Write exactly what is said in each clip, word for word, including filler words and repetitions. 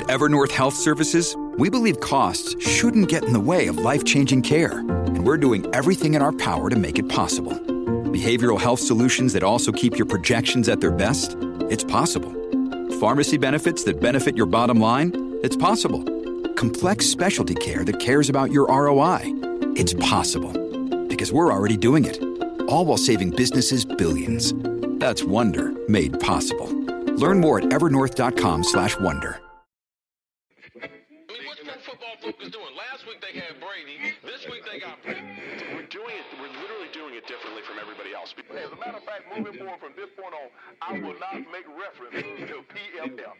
At Evernorth Health Services, we believe costs shouldn't get in the way of life-changing care, and we're doing everything in our power to make it possible. Behavioral health solutions that also keep your projections at their best? It's possible. Pharmacy benefits that benefit your bottom line? It's possible. Complex specialty care that cares about your R O I? It's possible. Because we're already doing it. All while saving businesses billions. That's Wonder made possible. Learn more at evernorth.com slash wonder. I mean, what's Pro Football Focus doing? Last week they had Brady. This week they got Brady. We're doing it. We're literally doing it differently from everybody else. As a matter of fact, moving forward from this point on, I will not make reference to P F F.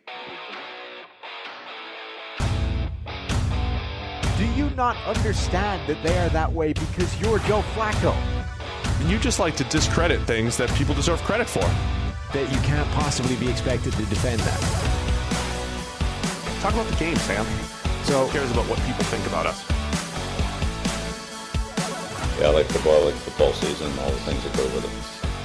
Do you not understand that they are that way because you're Joe Flacco? And you just like to discredit things that people deserve credit for. That you can't possibly be expected to defend that. Talk about the game, Sam. So, who cares about what people think about us? Yeah, I like football, I like football season, all the things that go with it.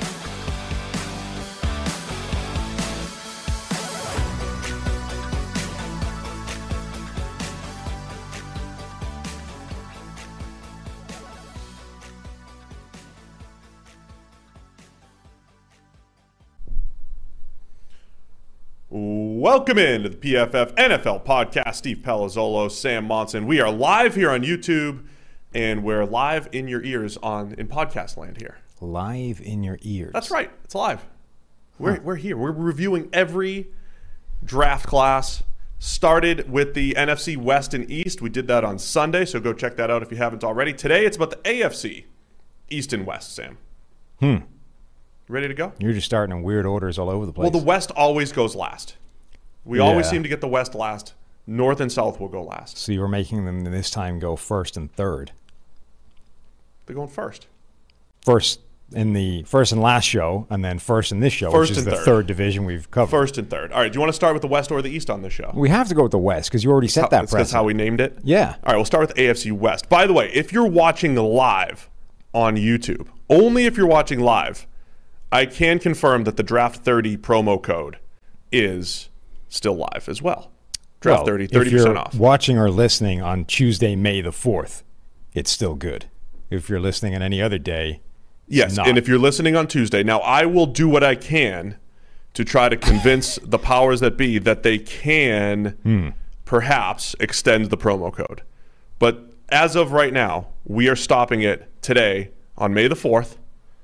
Welcome into the P F F N F L podcast. Steve Palazzolo, Sam Monson. We are live here on YouTube, and we're live in your ears on in podcast land here. Live in your ears. That's right. It's live. We're huh. we're here. We're reviewing every draft class. Started with the N F C West and East. We did that on Sunday, so go check that out if you haven't already. Today, it's about the A F C East and West, Sam. Hmm. Ready to go? You're just starting in weird orders all over the place. Well, the West always goes last. We yeah. always seem to get the West last. North and South will go last. So you were making them this time go first and third. They're going first. First in the first and last show, and then first in this show, first which is and the third. third division we've covered. First and third. All right, do you want to start with the West or the East on this show? We have to go with the West because you already set how, that precedent. That's how we named it? Yeah. All right, we'll start with A F C West. By the way, if you're watching live on YouTube, only if you're watching live, I can confirm that the Draft thirty promo code is still live as well. Draft well, thirty, thirty percent off. If you're watching or listening on Tuesday, May the fourth, it's still good. If you're listening on any other day, yes, not. And if you're listening on Tuesday, now I will do what I can to try to convince the powers that be that they can hmm. perhaps extend the promo code. But as of right now, we are stopping it today on May the fourth.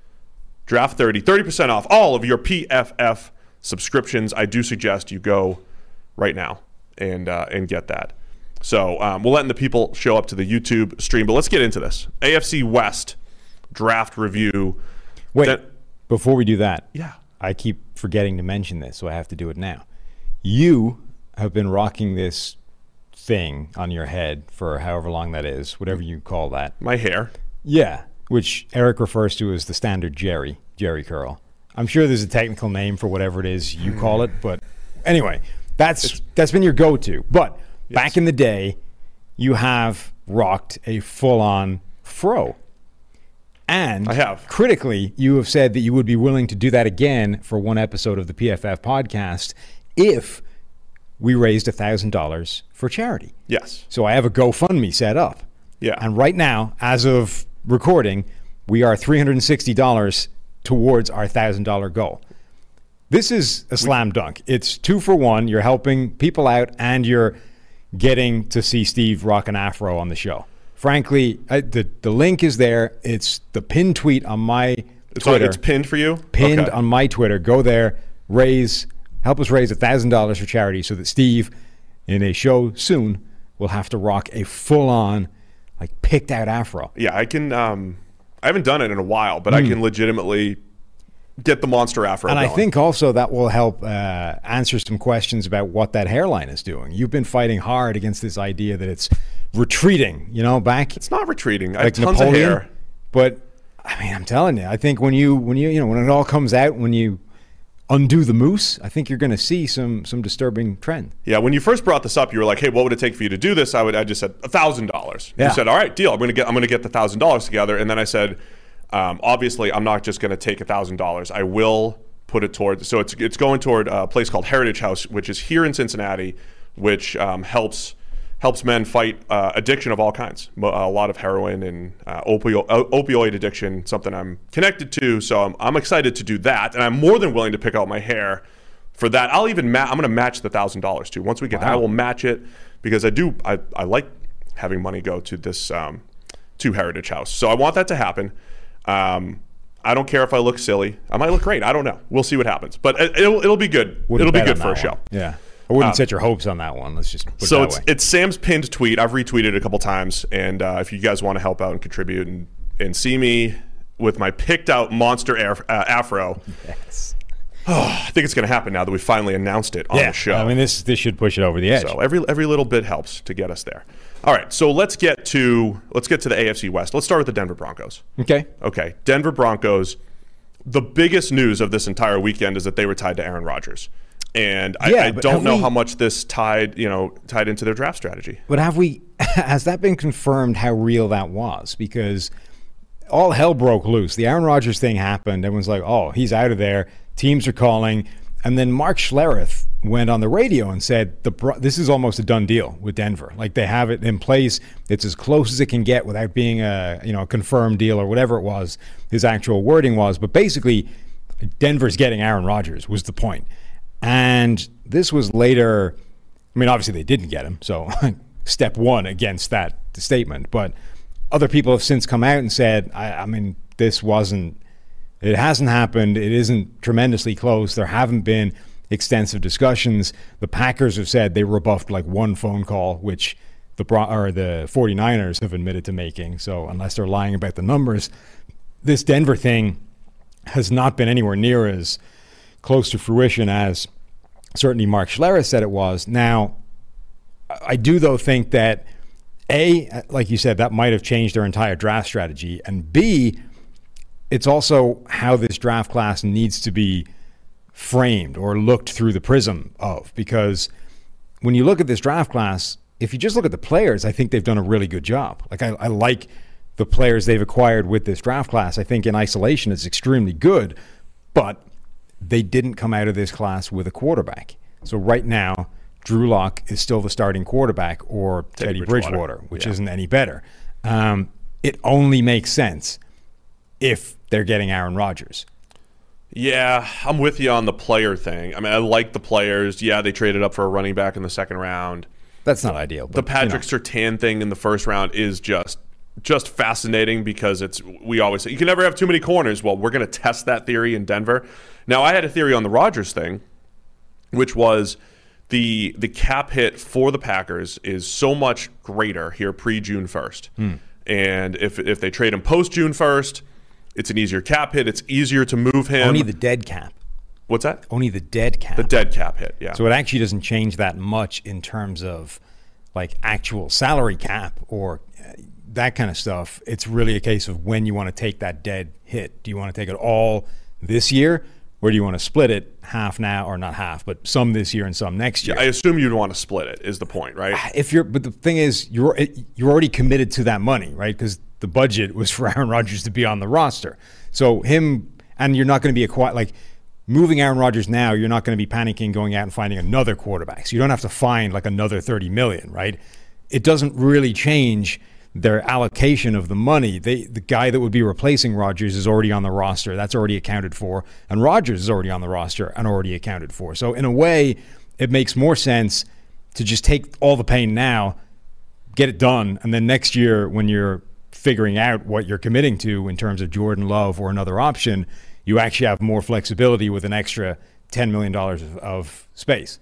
Draft thirty, thirty percent off all of your P F F subscriptions. I do suggest you go right now and uh, and get that. So um, we're letting the people show up to the YouTube stream, but let's get into this. A F C West draft review. Wait, that, before we do that, yeah, I keep forgetting to mention this, so I have to do it now. You have been rocking this thing on your head for however long that is, whatever you call that. My hair. Yeah. Which Eric refers to as the standard Jerry, Jerry curl. I'm sure there's a technical name for whatever it is you call it, but anyway, that's it's, that's been your go-to. But yes. Back in the day, you have rocked a full-on fro. And I have. Critically, you have said that you would be willing to do that again for one episode of the P F F podcast if we raised one thousand dollars for charity. Yes. So I have a GoFundMe set up. Yeah. And right now, as of recording, we are three hundred sixty dollars towards our one thousand dollars goal. This is a slam dunk. It's two for one. You're helping people out, and you're getting to see Steve rock an afro on the show. Frankly, I, the, the link is there. It's the pinned tweet on my it's Twitter. On, it's pinned for you? Pinned okay. on my Twitter. Go there, raise, help us raise one thousand dollars for charity so that Steve, in a show soon, will have to rock a full-on, like, picked out afro. Yeah, I can. Um, I haven't done it in a while, but mm. I can legitimately get the monster afro. And going. I think also that will help uh, answer some questions about what that hairline is doing. You've been fighting hard against this idea that it's retreating. You know, back. It's not retreating. I like have tons Napoleon, of hair. But I mean, I'm telling you, I think when you when you you know when it all comes out, when you undo the moose, I think you're going to see some some disturbing trend. Yeah, when you first brought this up, you were like, "Hey, what would it take for you to do this?" I would, I just said a thousand dollars. You said, "All right, deal. I'm going to get, I'm going to get the thousand dollars together." And then I said, um, "Obviously, I'm not just going to take a thousand dollars. I will put it toward." So it's it's going toward a place called Heritage House, which is here in Cincinnati, which um, helps helps men fight uh, addiction of all kinds. A lot of heroin and uh, opio- opioid addiction, something I'm connected to. So I'm, I'm excited to do that, and I'm more than willing to pick out my hair for that. I'll even ma- I'm going to match the thousand dollars too. Once we get wow. that, I will match it because I do. I, I like having money go to this um, to Heritage House. So I want that to happen. Um, I don't care if I look silly. I might look great. I don't know. We'll see what happens. But it, it'll it'll be good. Wouldn't it'll be good for a one. show. Yeah. I wouldn't Um, set your hopes on that one. Let's just put so it that it's way. it's Sam's pinned tweet. I've retweeted it a couple times, and uh, if you guys want to help out and contribute and, and see me with my picked out monster af- uh, afro, Yes. oh, I think it's going to happen now that we finally announced it on Yeah. the show. I mean, this this should push it over the edge. So every every little bit helps to get us there. All right, so let's get to let's get to the A F C West. Let's start with the Denver Broncos. Okay. Okay, Denver Broncos. The biggest news of this entire weekend is that they were tied to Aaron Rodgers. And I, Yeah, I but don't have know we- how much this tied, you know, tied into their draft strategy. But have we, has that been confirmed how real that was? Because all hell broke loose. The Aaron Rodgers thing happened. Everyone's like, oh, he's out of there. Teams are calling. And then Mark Schlereth went on the radio and said, the Bro- this is almost a done deal with Denver. Like they have it in place. It's as close as it can get without being a, you know, a confirmed deal or whatever it was, his actual wording was. But basically, Denver's getting Aaron Rodgers was the point. And this was later, I mean, obviously they didn't get him, so step one against that statement. But other people have since come out and said, I, I mean, this wasn't, it hasn't happened. It isn't tremendously close. There haven't been extensive discussions. The Packers have said they rebuffed like one phone call, which the Bro- or the 49ers have admitted to making. So unless they're lying about the numbers, this Denver thing has not been anywhere near as close to fruition as certainly Mark Schlereth said it was. Now, I do, though, think that, A, like you said, that might have changed their entire draft strategy, and B, it's also how this draft class needs to be framed or looked through the prism of, because when you look at this draft class, if you just look at the players, I think they've done a really good job. Like, I, I like the players they've acquired with this draft class. I think in isolation it's extremely good, but they didn't come out of this class with a quarterback. So right now, Drew Lock is still the starting quarterback, or Teddy, Teddy Bridgewater, Bridgewater, which yeah. isn't any better. Um, it only makes sense if they're getting Aaron Rodgers. Yeah, I'm with you on the player thing. I mean, I like the players. Yeah, they traded up for a running back in the second round. That's not ideal. But, the Patrick you know. Surtain thing in the first round is just just fascinating because it's we always say you can never have too many corners. Well, we're going to test that theory in Denver. Now, I had a theory on the Rodgers thing, which was the the cap hit for the Packers is so much greater here pre-June first. Hmm. And if if they trade him post-June first, it's an easier cap hit. It's easier to move him. Only the dead cap. What's that? Only the dead cap. The dead cap hit, yeah. So it actually doesn't change that much in terms of like actual salary cap or that kind of stuff. It's really a case of when you want to take that dead hit. Do you want to take it all this year, or do you want to split it half now, or not half, but some this year and some next year? Yeah, I assume you'd want to split it is the point, right? If you're, but the thing is, you're you're already committed to that money, right? Because the budget was for Aaron Rodgers to be on the roster. So him, and you're not going to be a quiet like. Moving Aaron Rodgers now, you're not going to be panicking going out and finding another quarterback. So you don't have to find like another thirty million dollars, right? It doesn't really change their allocation of the money. They, the guy that would be replacing Rodgers is already on the roster. That's already accounted for. And Rodgers is already on the roster and already accounted for. So in a way, it makes more sense to just take all the pain now, get it done, and then next year when you're figuring out what you're committing to in terms of Jordan Love or another option, you actually have more flexibility with an extra ten million dollars of, of space.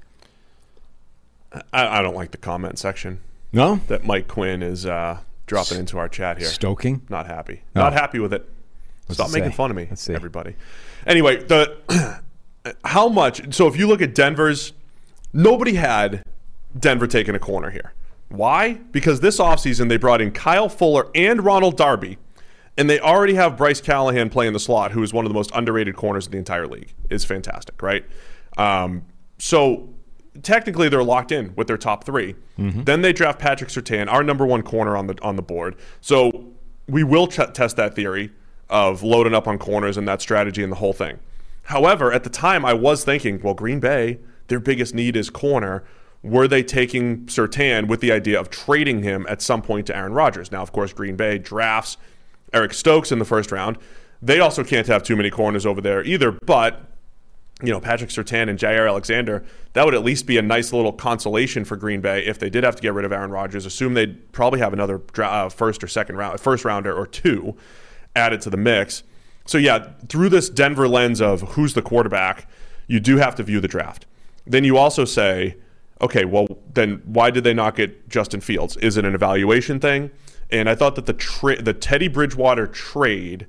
I, I don't like the comment section. No? That Mike Quinn is uh, dropping into our chat here. Stoking? Not happy. No. Not happy with it. What's Stop it making say? fun of me, Let's see. everybody. Anyway, the how much? So if you look at Denver's, nobody had Denver taking a corner here. Why? Because this offseason they brought in Kyle Fuller and Ronald Darby. And they already have Bryce Callahan playing the slot, who is one of the most underrated corners in the entire league. It's fantastic, right? Um, so technically they're locked in with their top three. Mm-hmm. Then they draft Patrick Surtain, our number one corner on the on the board. So we will ch- test that theory of loading up on corners and that strategy and the whole thing. However, at the time I was thinking, well, Green Bay, their biggest need is corner. were they taking Surtain with the idea of trading him at some point to Aaron Rodgers? Now, of course, Green Bay drafts Eric Stokes in the first round. They also can't have too many corners over there either, but you know, Patrick Surtain and Jair Alexander, that would at least be a nice little consolation for Green Bay if they did have to get rid of Aaron Rodgers. Assume they'd probably have another dra- uh, first or second round, first rounder or two added to the mix. So yeah, through this Denver lens of who's the quarterback, you do have to view the draft. Then you also say, okay, well, then why did they not get Justin Fields? Is it an evaluation thing? And I thought that the tra- the Teddy Bridgewater trade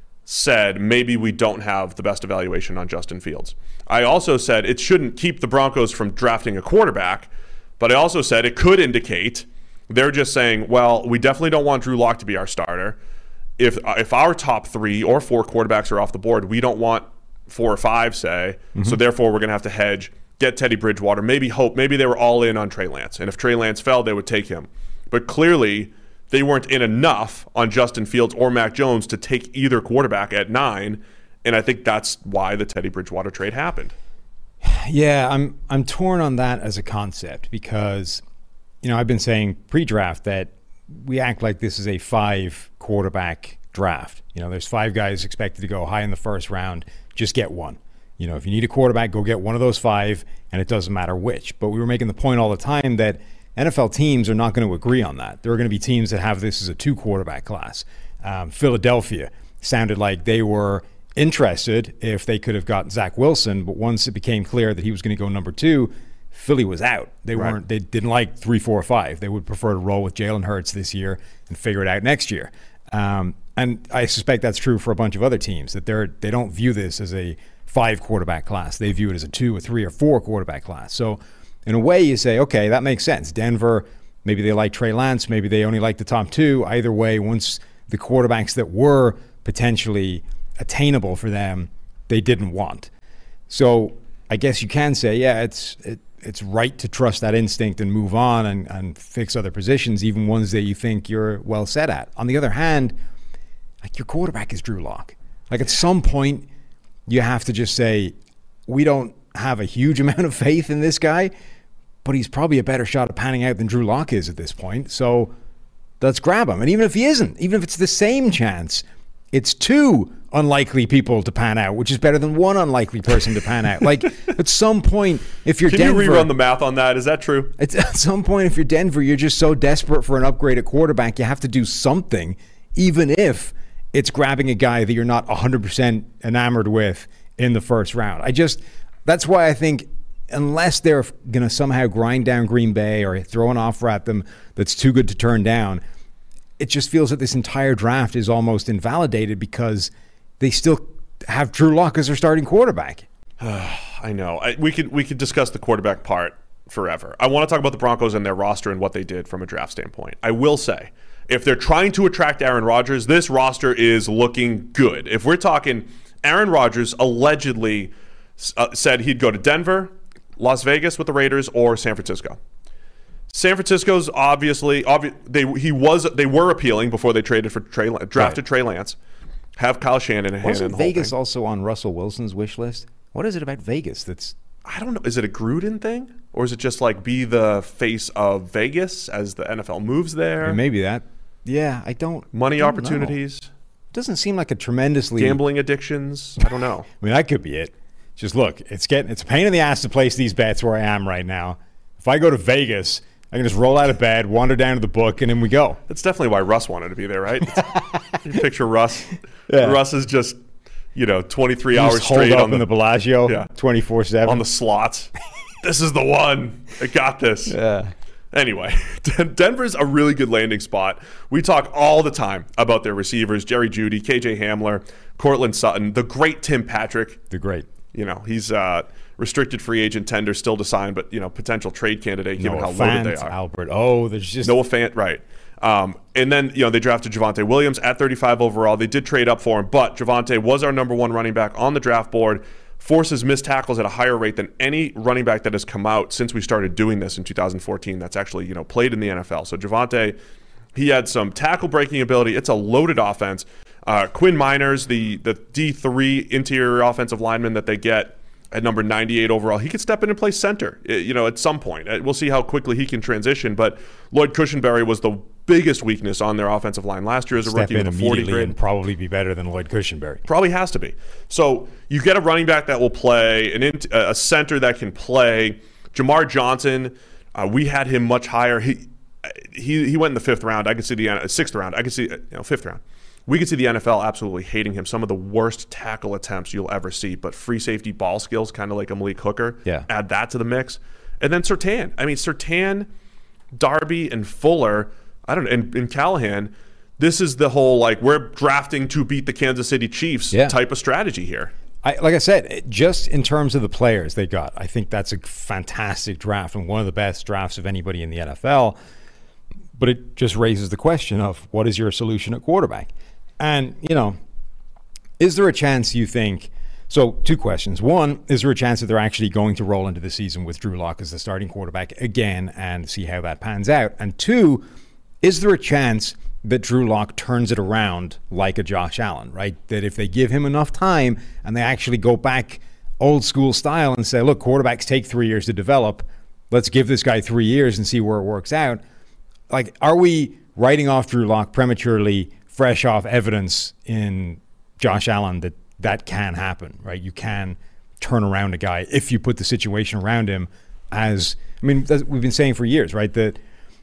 said maybe we don't have the best evaluation on Justin Fields. I also said it shouldn't keep the Broncos from drafting a quarterback, but I also said it could indicate they're just saying, well, we definitely don't want Drew Lock to be our starter. If if our top three or four quarterbacks are off the board, we don't want four or five, say, mm-hmm. so therefore we're going to have to hedge, get Teddy Bridgewater, maybe hope, maybe they were all in on Trey Lance, and if Trey Lance fell, they would take him. But clearly, they weren't in enough on Justin Fields or Mac Jones to take either quarterback at nine, and I think that's why the Teddy Bridgewater trade happened. Yeah, I'm I'm torn on that as a concept because, you know, I've been saying pre-draft that we act like this is a five quarterback draft. You know, there's five guys expected to go high in the first round, just get one. You know, if you need a quarterback, go get one of those five, and it doesn't matter which. But we were making the point all the time that N F L teams are not going to agree on that. There are going to be teams that have this as a two quarterback class. Um, Philadelphia sounded like they were interested if they could have gotten Zach Wilson, but once it became clear that he was going to go number two, Philly was out. They right. weren't. They didn't like three, four, or five. They would prefer to roll with Jalen Hurts this year and figure it out next year. Um, and I suspect that's true for a bunch of other teams that they're they don't view this as a five quarterback class. They view it as a two, a three, or four quarterback class. So in a way, you say, okay, that makes sense. Denver, maybe they like Trey Lance, maybe they only like the top two. Either way, once the quarterbacks that were potentially attainable for them, they didn't want. So I guess you can say, yeah, it's it, it's right to trust that instinct and move on and, and fix other positions, even ones that you think you're well set at. On the other hand, like your quarterback is Drew Lock. Like at some point, you have to just say, we don't have a huge amount of faith in this guy, but he's probably a better shot at panning out than Drew Lock is at this point. So let's grab him. And even if he isn't, even if it's the same chance, it's two unlikely people to pan out, which is better than one unlikely person to pan out. Like at some point, if you're Can Denver, you rerun the math on that? Is that true? It's, at some point, if you're Denver, you're just so desperate for an upgrade at quarterback, you have to do something, even if it's grabbing a guy that you're not one hundred percent enamored with in the first round. I just, that's why I think unless they're going to somehow grind down Green Bay or throw an offer at them that's too good to turn down, it just feels that this entire draft is almost invalidated because they still have Drew Lock as their starting quarterback. I know. I, we could we could discuss the quarterback part forever. I want to talk about the Broncos and their roster and what they did from a draft standpoint. I will say, if they're trying to attract Aaron Rodgers, this roster is looking good. If we're talking Aaron Rodgers allegedly uh, said he'd go to Denver, Las Vegas with the Raiders, or San Francisco. San Francisco's obviously obvi- they he was they were appealing before they traded for Trey drafted right. Trey Lance. Have Kyle Shanahan Wasn't in the Vegas whole thing. Also on Russell Wilson's wish list? What is it about Vegas that's I don't know. Is it a Gruden thing? Or is it just like be the face of Vegas as the N F L moves there? I mean, maybe that. Yeah, I don't Money I don't opportunities. know. Doesn't seem like a tremendously Gambling addictions. I don't know. I mean, that could be it. Just look, it's getting it's a pain in the ass to place these bets where I am right now. If I go to Vegas, I can just roll out of bed, wander down to the book, and then we go. That's definitely why Russ wanted to be there, right? You picture Russ. Yeah. Russ is just, you know, twenty-three You hours just hold straight up on the, in the Bellagio, Yeah. twenty-four seven on the slots. This is the one. I got this. Yeah. Anyway, Denver's a really good landing spot. We talk all the time about their receivers, Jerry Jeudy, K J Hamler, Cortland Sutton, the great Tim Patrick. The great. You know, he's uh, restricted free agent tender still to sign, but, you know, potential trade candidate given Noah how Fant, loaded they are. Albert O. There's just Noah Fant, right. Um, and then, you know, they drafted Javonte Williams at thirty-five overall. They did trade up for him, but Javonte was our number one running back on the draft board, forces missed tackles at a higher rate than any running back that has come out since we started doing this in two thousand fourteen that's actually, you know, played in the N F L. So Javonte, he had some tackle breaking ability. It's a loaded offense. Uh, Quinn Miners, the, the D three interior offensive lineman that they get, at number ninety-eight overall. He could step in and play center, you know, at some point. We'll see how quickly he can transition. But Lloyd Cushenberry was the biggest weakness on their offensive line last year as a Step rookie in with a forty immediately grade. and probably be better than Lloyd Cushenberry. Probably has to be. So you get a running back that will play, an in, a center that can play. Jamar Johnson, uh, we had him much higher. He he he went in the fifth round. I could see the sixth round. I could see you know fifth round. We could see the N F L absolutely hating him. Some of the worst tackle attempts you'll ever see, but free safety ball skills, kind of like a Malik Hooker. Yeah. Add that to the mix. And then Surtain. I mean, Surtain, Darby, and Fuller, I don't know, and, and Callahan, this is the whole, like, we're drafting to beat the Kansas City Chiefs yeah. type of strategy here. I, like I said, just in terms of the players they got, I think that's a fantastic draft and one of the best drafts of anybody in the N F L. But it just raises the question of what is your solution at quarterback? And, you know, is there a chance you think – so two questions. One, is there a chance that they're actually going to roll into the season with Drew Lock as the starting quarterback again and see how that pans out? And two, is there a chance that Drew Lock turns it around like a Josh Allen, right? That if they give him enough time and they actually go back old school style and say, look, quarterbacks take three years to develop. Let's give this guy three years and see where it works out. Like, are we writing off Drew Lock prematurely fresh off evidence in Josh Allen that that can happen, right? You can turn around a guy if you put the situation around him as, I mean, we've been saying for years, right, that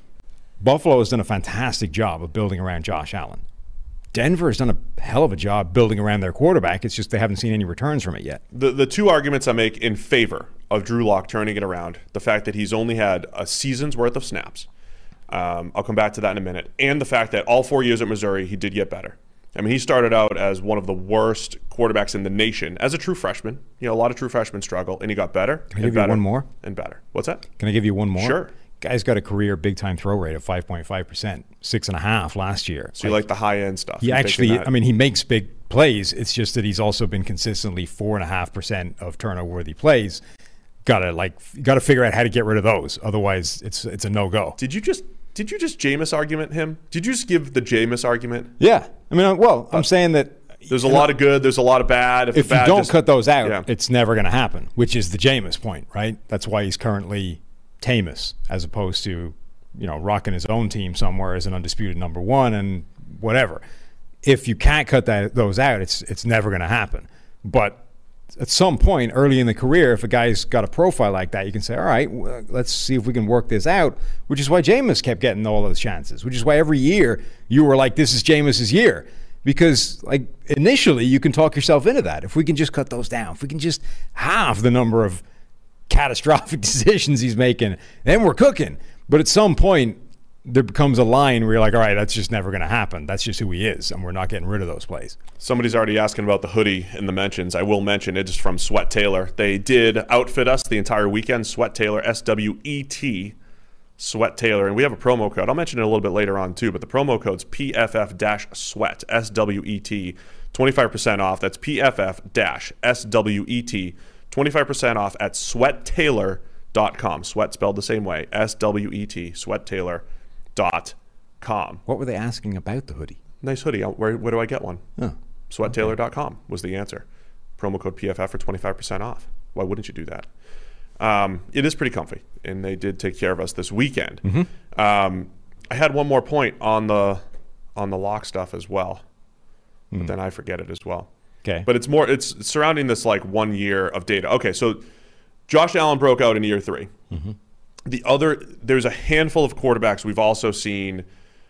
Buffalo has done a fantastic job of building around Josh Allen. Denver has done a hell of a job building around their quarterback. It's just they haven't seen any returns from it yet. The the two arguments I make in favor of Drew Lock turning it around, the fact that he's only had a season's worth of snaps, Um, I'll come back to that in a minute. And the fact that all four years at Missouri, he did get better. I mean, he started out as one of the worst quarterbacks in the nation as a true freshman. You know, a lot of true freshmen struggle, and he got better. Can I give you one more? And better. What's that? Can I give you one more? Sure. Guy's got a career big-time throw rate of five point five percent, six and a half last year. So you like the high-end stuff. He You're actually, thinking that. I mean, he makes big plays. It's just that he's also been consistently four and a half percent of turnover-worthy plays. Gotta like, gotta figure out how to get rid of those. Otherwise, it's it's a no-go. Did you just did you just Jameis argument him? Did you just give the Jameis argument? Yeah, I mean, well, I'm uh, saying that there's a lot of good, there's a lot of bad. If, if the bad you don't just, cut those out, yeah. it's never going to happen. Which is the Jameis point, right? That's why he's currently Tamus, as opposed to, you know, rocking his own team somewhere as an undisputed number one and whatever. If you can't cut that those out, it's it's never going to happen. But at some point early in the career, if a guy's got a profile like that, you can say, all right, well, let's see if we can work this out, which is why Jameis kept getting all those chances, which is why every year you were like, this is Jameis's year. Because, like, initially you can talk yourself into that. If we can just cut those down, if we can just halve the number of catastrophic decisions he's making, then we're cooking. But at some point, there becomes a line where you're like, all right, that's just never going to happen. That's just who he is, and we're not getting rid of those plays. Somebody's already asking about the hoodie in the mentions. I will mention it is from Sweat Tailor. They did outfit us the entire weekend. Sweat Tailor, S W E T, Sweat Tailor. And we have a promo code. I'll mention it a little bit later on, too, but the promo code's P F F sweat, S W E T, twenty-five percent off. That's P F F S W E T, twenty-five percent off at sweat tailor dot com. Sweat spelled the same way, S W E T, sweat tailor dot com. What were they asking about the hoodie? Nice hoodie. Where, where do I get one? Oh, sweat tailor dot com was the answer. Promo code P F F for twenty-five percent off. Why wouldn't you do that? Um, it is pretty comfy, and they did take care of us this weekend. Mm-hmm. Um, I had one more point on the on the lock stuff as well, but mm. then I forget it as well. Okay. But it's more, it's surrounding this like one year of data. Okay, so Josh Allen broke out in year three. Mm-hmm. The other, there's a handful of quarterbacks we've also seen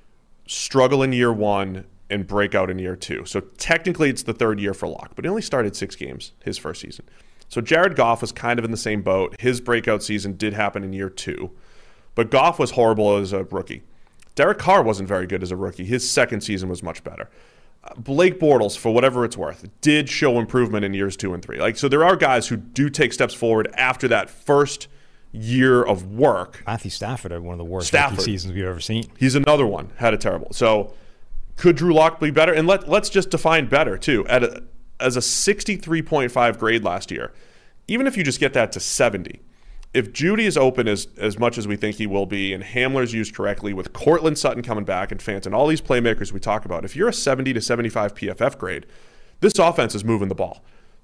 struggle in year one and break out in year two. So technically it's the third year for Lock, but he only started six games his first season. So Jared Goff was kind of in the same boat. His breakout season did happen in year two, but Goff was horrible as a rookie. Derek Carr wasn't very good as a rookie. His second season was much better. Uh, Blake Bortles, for whatever it's worth, did show improvement in years two and three. Like, so there are guys who do take steps forward after that first year of work. Matthew Stafford had one of the worst Stafford. rookie seasons we've ever seen. He's another one, had a terrible. So could Drew Lock be better? And let, let's just define better, too. At a, as a sixty-three point five grade last year, even if you just get that to seventy, if Judy is open as, as much as we think he will be, and Hamler's used correctly with Cortland Sutton coming back and Fant and all these playmakers we talk about, if you're a seventy to seventy-five P F F grade, this offense is moving the ball.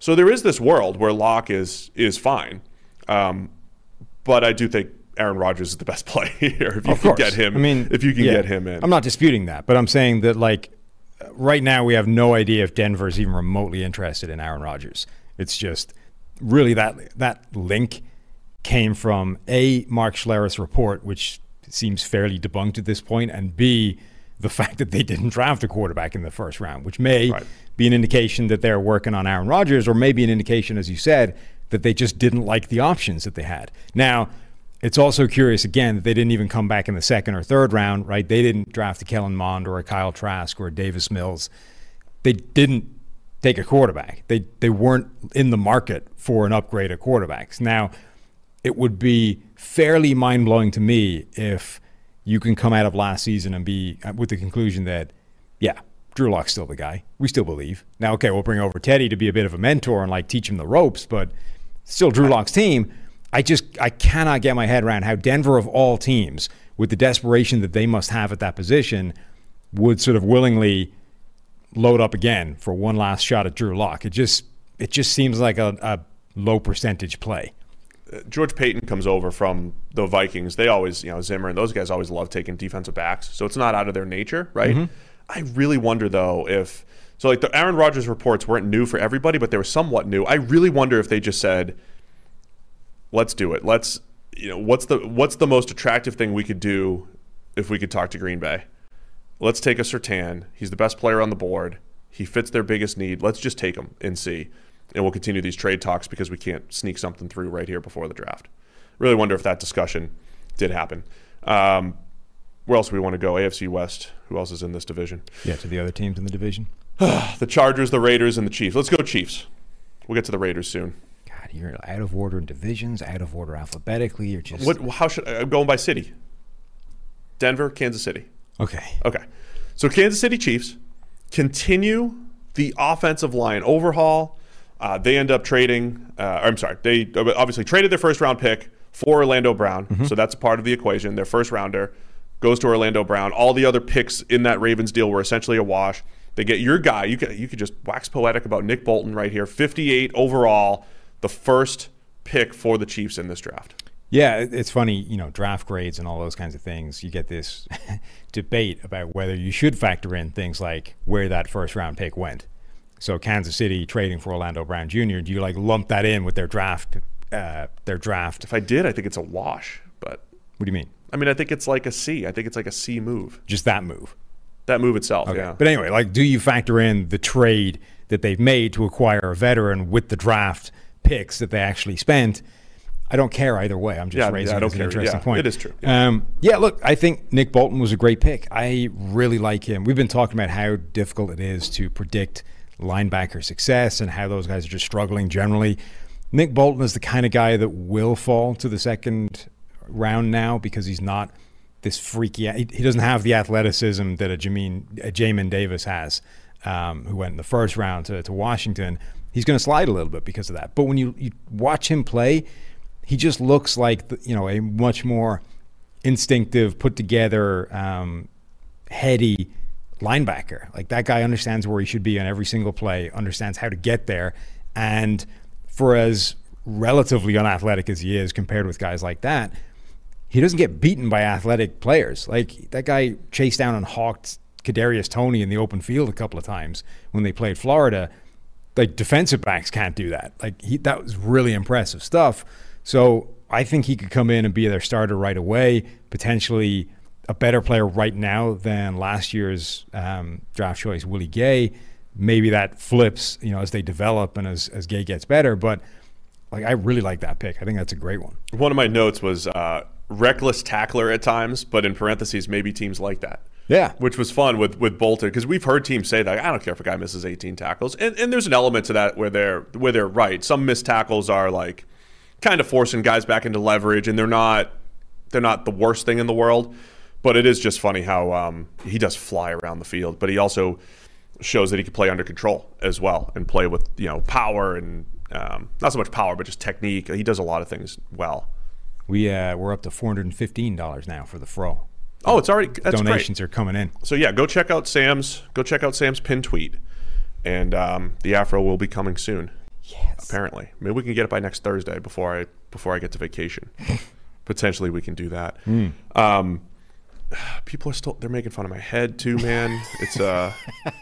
So there is this world where Locke is is fine. Um, but I do think Aaron Rodgers is the best play here. If you Of can course. get him, I mean, if you can yeah, get him in. I'm not disputing that, but I'm saying that, like, right now we have no idea if Denver is even remotely interested in Aaron Rodgers. It's just really that that link came from A, Mark Schlereth's report, which seems fairly debunked at this point, and B, the fact that they didn't draft a quarterback in the first round, which may Right. be an indication that they're working on Aaron Rodgers, or maybe an indication, as you said, that they just didn't like the options that they had. Now, it's also curious, again, that they didn't even come back in the second or third round, right? They didn't draft a Kellen Mond or a Kyle Trask or a Davis Mills. They didn't take a quarterback. They they weren't in the market for an upgrade of quarterbacks. Now, it would be fairly mind-blowing to me if you can come out of last season and be with the conclusion that, yeah, Drew Lock's still the guy. We still believe. Now, okay, we'll bring over Teddy to be a bit of a mentor and like teach him the ropes, but still Drew Lock's team. I just I cannot get my head around how Denver, of all teams, with the desperation that they must have at that position, would sort of willingly load up again for one last shot at Drew Lock. It just it just seems like a, a low percentage play. George Payton comes over from the Vikings. They always, you know, Zimmer and those guys always love taking defensive backs. So it's not out of their nature, right? Mm-hmm. I really wonder, though, if – so like the Aaron Rodgers reports weren't new for everybody, but they were somewhat new. I really wonder if they just said, let's do it. Let's – you know, what's the what's the most attractive thing we could do if we could talk to Green Bay? Let's take a Surtain. He's the best player on the board. He fits their biggest need. Let's just take him and see. And we'll continue these trade talks because we can't sneak something through right here before the draft. Really wonder if that discussion did happen. Um, where else do we want to go? A F C West. Who else is in this division? Yeah, to the other teams in the division. The Chargers, the Raiders, and the Chiefs. Let's go Chiefs. We'll get to the Raiders soon. God, you're out of order in divisions, out of order alphabetically. You're just what? How should I'm going by city? Denver, Kansas City. Okay. Okay. So Kansas City Chiefs continue the offensive line overhaul. Uh, they end up trading, uh, I'm sorry, they obviously traded their first round pick for Orlando Brown. Mm-hmm. So that's a part of the equation. Their first rounder goes to Orlando Brown. All the other picks in that Ravens deal were essentially a wash. They get your guy. You could, you could just wax poetic about Nick Bolton right here. fifty-eight overall, the first pick for the Chiefs in this draft. Yeah, it's funny, you know, draft grades and all those kinds of things. You get this debate about whether you should factor in things like where that first round pick went. So Kansas City trading for Orlando Brown Junior, do you like lump that in with their draft? Uh, their draft? If I did, I think it's a wash. But what do you mean? I mean, I think it's like a C. I think it's like a C move. Just that move. That move itself. Okay. Yeah. But anyway, like, do you factor in the trade that they've made to acquire a veteran with the draft picks that they actually spent? I don't care either way. I'm just yeah, raising yeah, I it don't as an care. interesting yeah, point. It is true. Yeah. Um, yeah, look, I think Nick Bolton was a great pick. I really like him. We've been talking about how difficult it is to predict linebacker success and how those guys are just struggling generally. Nick Bolton is the kind of guy that will fall to the second round now because he's not this freaky. He, he doesn't have the athleticism that a Jamin, a Jamin Davis has, um, who went in the first round to, to Washington. He's going to slide a little bit because of that. But when you, you watch him play, he just looks like, the, you know, a much more instinctive, put together, um, heady linebacker. Like, that guy understands where he should be on every single play, understands how to get there. And for as relatively unathletic as he is compared with guys like that, he doesn't get beaten by athletic players. Like, that guy chased down and hawked Kadarius Toney in the open field a couple of times when they played Florida. Like, defensive backs can't do that. Like, he, that was really impressive stuff. So I think he could come in and be their starter right away, potentially a better player right now than last year's um, draft choice, Willie Gay. Maybe that flips, you know, as they develop and as, as Gay gets better. But, like, I really like that pick. I think that's a great one. One of my notes was uh, reckless tackler at times, but in parentheses, maybe teams like that. Yeah. Which was fun with, with Bolton, because we've heard teams say that, I don't care if a guy misses eighteen tackles. And, and there's an element to that where they're, where they're right. Some missed tackles are, like, kind of forcing guys back into leverage, and they're not they're not the worst thing in the world. But it is just funny how um, he does fly around the field, but he also shows that he can play under control as well and play with, you know, power and um, not so much power, but just technique. He does a lot of things well. We uh, we're up to four hundred fifteen dollars now for the fro. Oh, it's already that's donations great. are coming in. So yeah, go check out Sam's go check out Sam's pin tweet, and um, the Afro will be coming soon. Yes. Apparently. Maybe we can get it by next Thursday before I before I get to vacation. Potentially we can do that. Mm. Um, people are still, they're making fun of my head too, man. It's uh,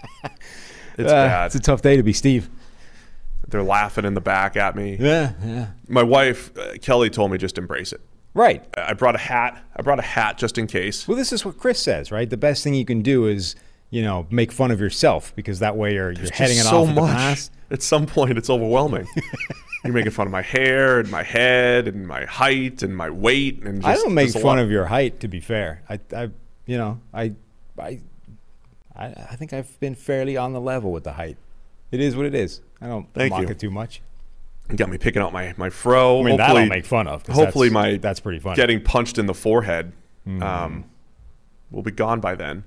it's uh, bad. It's a tough day to be Steve. They're laughing in the back at me. Yeah, yeah. My wife, uh, Kelly, told me just embrace it. Right. I brought a hat. I brought a hat just in case. Well, this is what Chris says, right? The best thing you can do is, you know, make fun of yourself, because that way you're, you're heading it so off at much. the pass. At some point, it's overwhelming. You're making fun of my hair and my head and my height and my weight. And just, I don't make just a fun lot. of your height, to be fair. I, I you know, I, I, I, I think I've been fairly on the level with the height. It is what it is. I don't Thank mock you. it too much. You got me picking out my, my fro. I mean, that hopefully, I'll make fun of. 'cause Hopefully, that's, my that's pretty funny. getting punched in the forehead Mm. um, will be gone by then.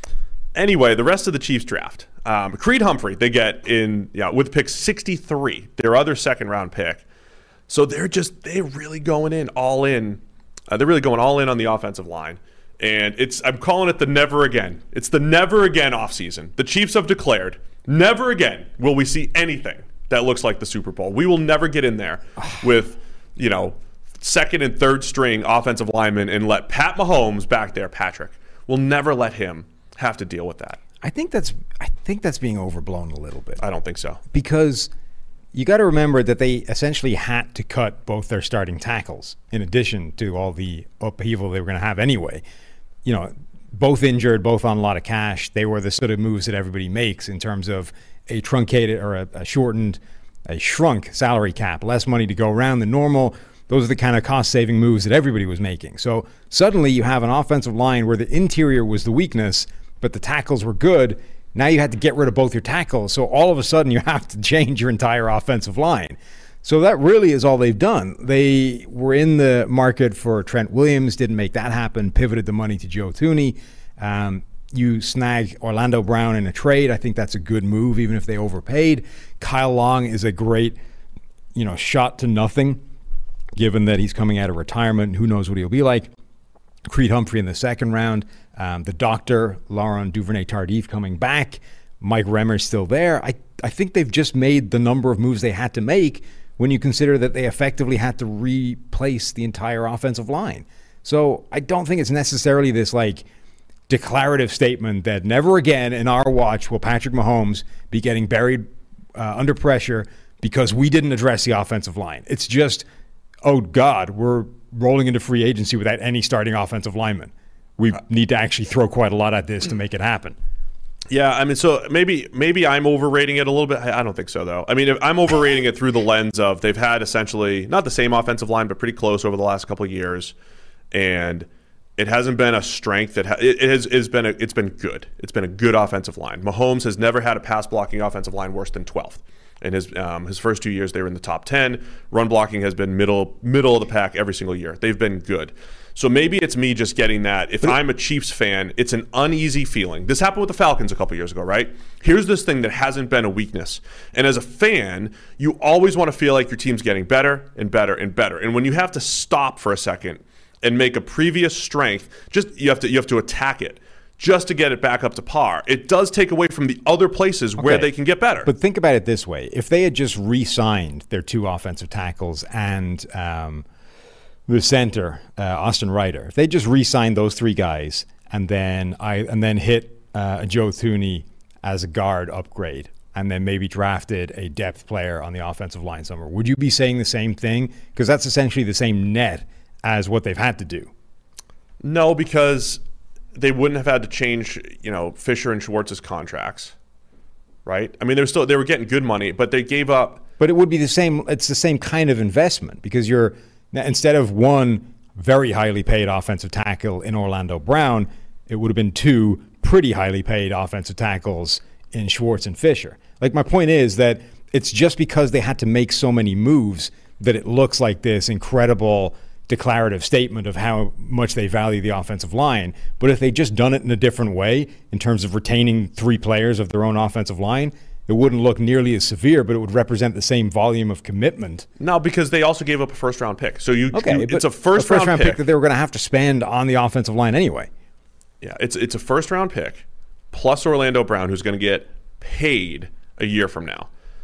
Anyway, the rest of the Chiefs draft. Um, Creed Humphrey, they get in yeah with pick sixty-three, their other second round pick. So they're just they're really going in all in. Uh, they're really going all in on the offensive line. And it's I'm calling it the never again. It's the never again offseason. The Chiefs have declared, never again will we see anything that looks like the Super Bowl. We will never get in there with, you know, second and third string offensive linemen and let Pat Mahomes back there, Patrick. We'll never let him have to deal with that. I think that's I think that's being overblown a little bit. I don't think so. Because you got to remember that they essentially had to cut both their starting tackles, in addition to all the upheaval they were going to have anyway. You know, both injured, both on a lot of cash. They were the sort of moves that everybody makes in terms of a truncated or a, a shortened, a shrunk salary cap, less money to go around than normal. Those are the kind of cost-saving moves that everybody was making. So suddenly you have an offensive line where the interior was the weakness, but the tackles were good. Now you had to get rid of both your tackles. So all of a sudden you have to change your entire offensive line. So that really is all they've done. They were in the market for Trent Williams, didn't make that happen, pivoted the money to Joe Thuney. Um, you snag Orlando Brown in a trade. I think that's a good move, even if they overpaid. Kyle Long is a great, you know, shot to nothing, given that he's coming out of retirement. Who knows what he'll be like. Creed Humphrey in the second round. Um, the doctor, Laurent Duvernay-Tardif, coming back. Mike Remmer's still there. I, I think they've just made the number of moves they had to make when you consider that they effectively had to replace the entire offensive line. So I don't think it's necessarily this like declarative statement that never again in our watch will Patrick Mahomes be getting buried uh, under pressure because we didn't address the offensive line. It's just, oh God, we're rolling into free agency without any starting offensive lineman. We need to actually throw quite a lot at this to make it happen. Yeah, I mean, so maybe maybe I'm overrating it a little bit. I I don't think so, though. I mean, if I'm overrating it through the lens of they've had essentially not the same offensive line, but pretty close over the last couple of years, and it hasn't been a strength. That ha- it, it has it's been a, it's been good. It's been a good offensive line. Mahomes has never had a pass blocking offensive line worse than twelfth. In his um, his first two years, they were in the top ten. Run blocking has been middle middle of the pack every single year. They've been good. So maybe it's me just getting that. If I'm a Chiefs fan, it's an uneasy feeling. This happened with the Falcons a couple years ago, right? Here's this thing that hasn't been a weakness. And as a fan, you always want to feel like your team's getting better and better and better. And when you have to stop for a second and make a previous strength, just you have to you have to attack it just to get it back up to par. It does take away from the other places where Okay. they can get better. But think about it this way. If they had just re-signed their two offensive tackles and um, the center, uh, Austin Ryder, if they just re-signed those three guys and then I and then hit uh, Joe Thuney as a guard upgrade and then maybe drafted a depth player on the offensive line somewhere, would you be saying the same thing? Because that's essentially the same net as what they've had to do. No, because they wouldn't have had to change, you know, Fisher and Schwartz's contracts, right? I mean, they were still they were getting good money, but they gave up. But it would be the same. It's the same kind of investment because you're instead of one very highly paid offensive tackle in Orlando Brown, it would have been two pretty highly paid offensive tackles in Schwartz and Fisher. Like my point is that it's just because they had to make so many moves that it looks like this incredible declarative statement of how much they value the offensive line. But if they just done it in a different way in terms of retaining three players of their own offensive line, it wouldn't look nearly as severe, but it would represent the same volume of commitment. No, because they also gave up a first round pick. So you, Okay, you but it's a first, a first round, round pick. pick that they were going to have to spend on the offensive line anyway. Yeah, it's it's a first round pick plus Orlando Brown, who's going to get paid a year from now.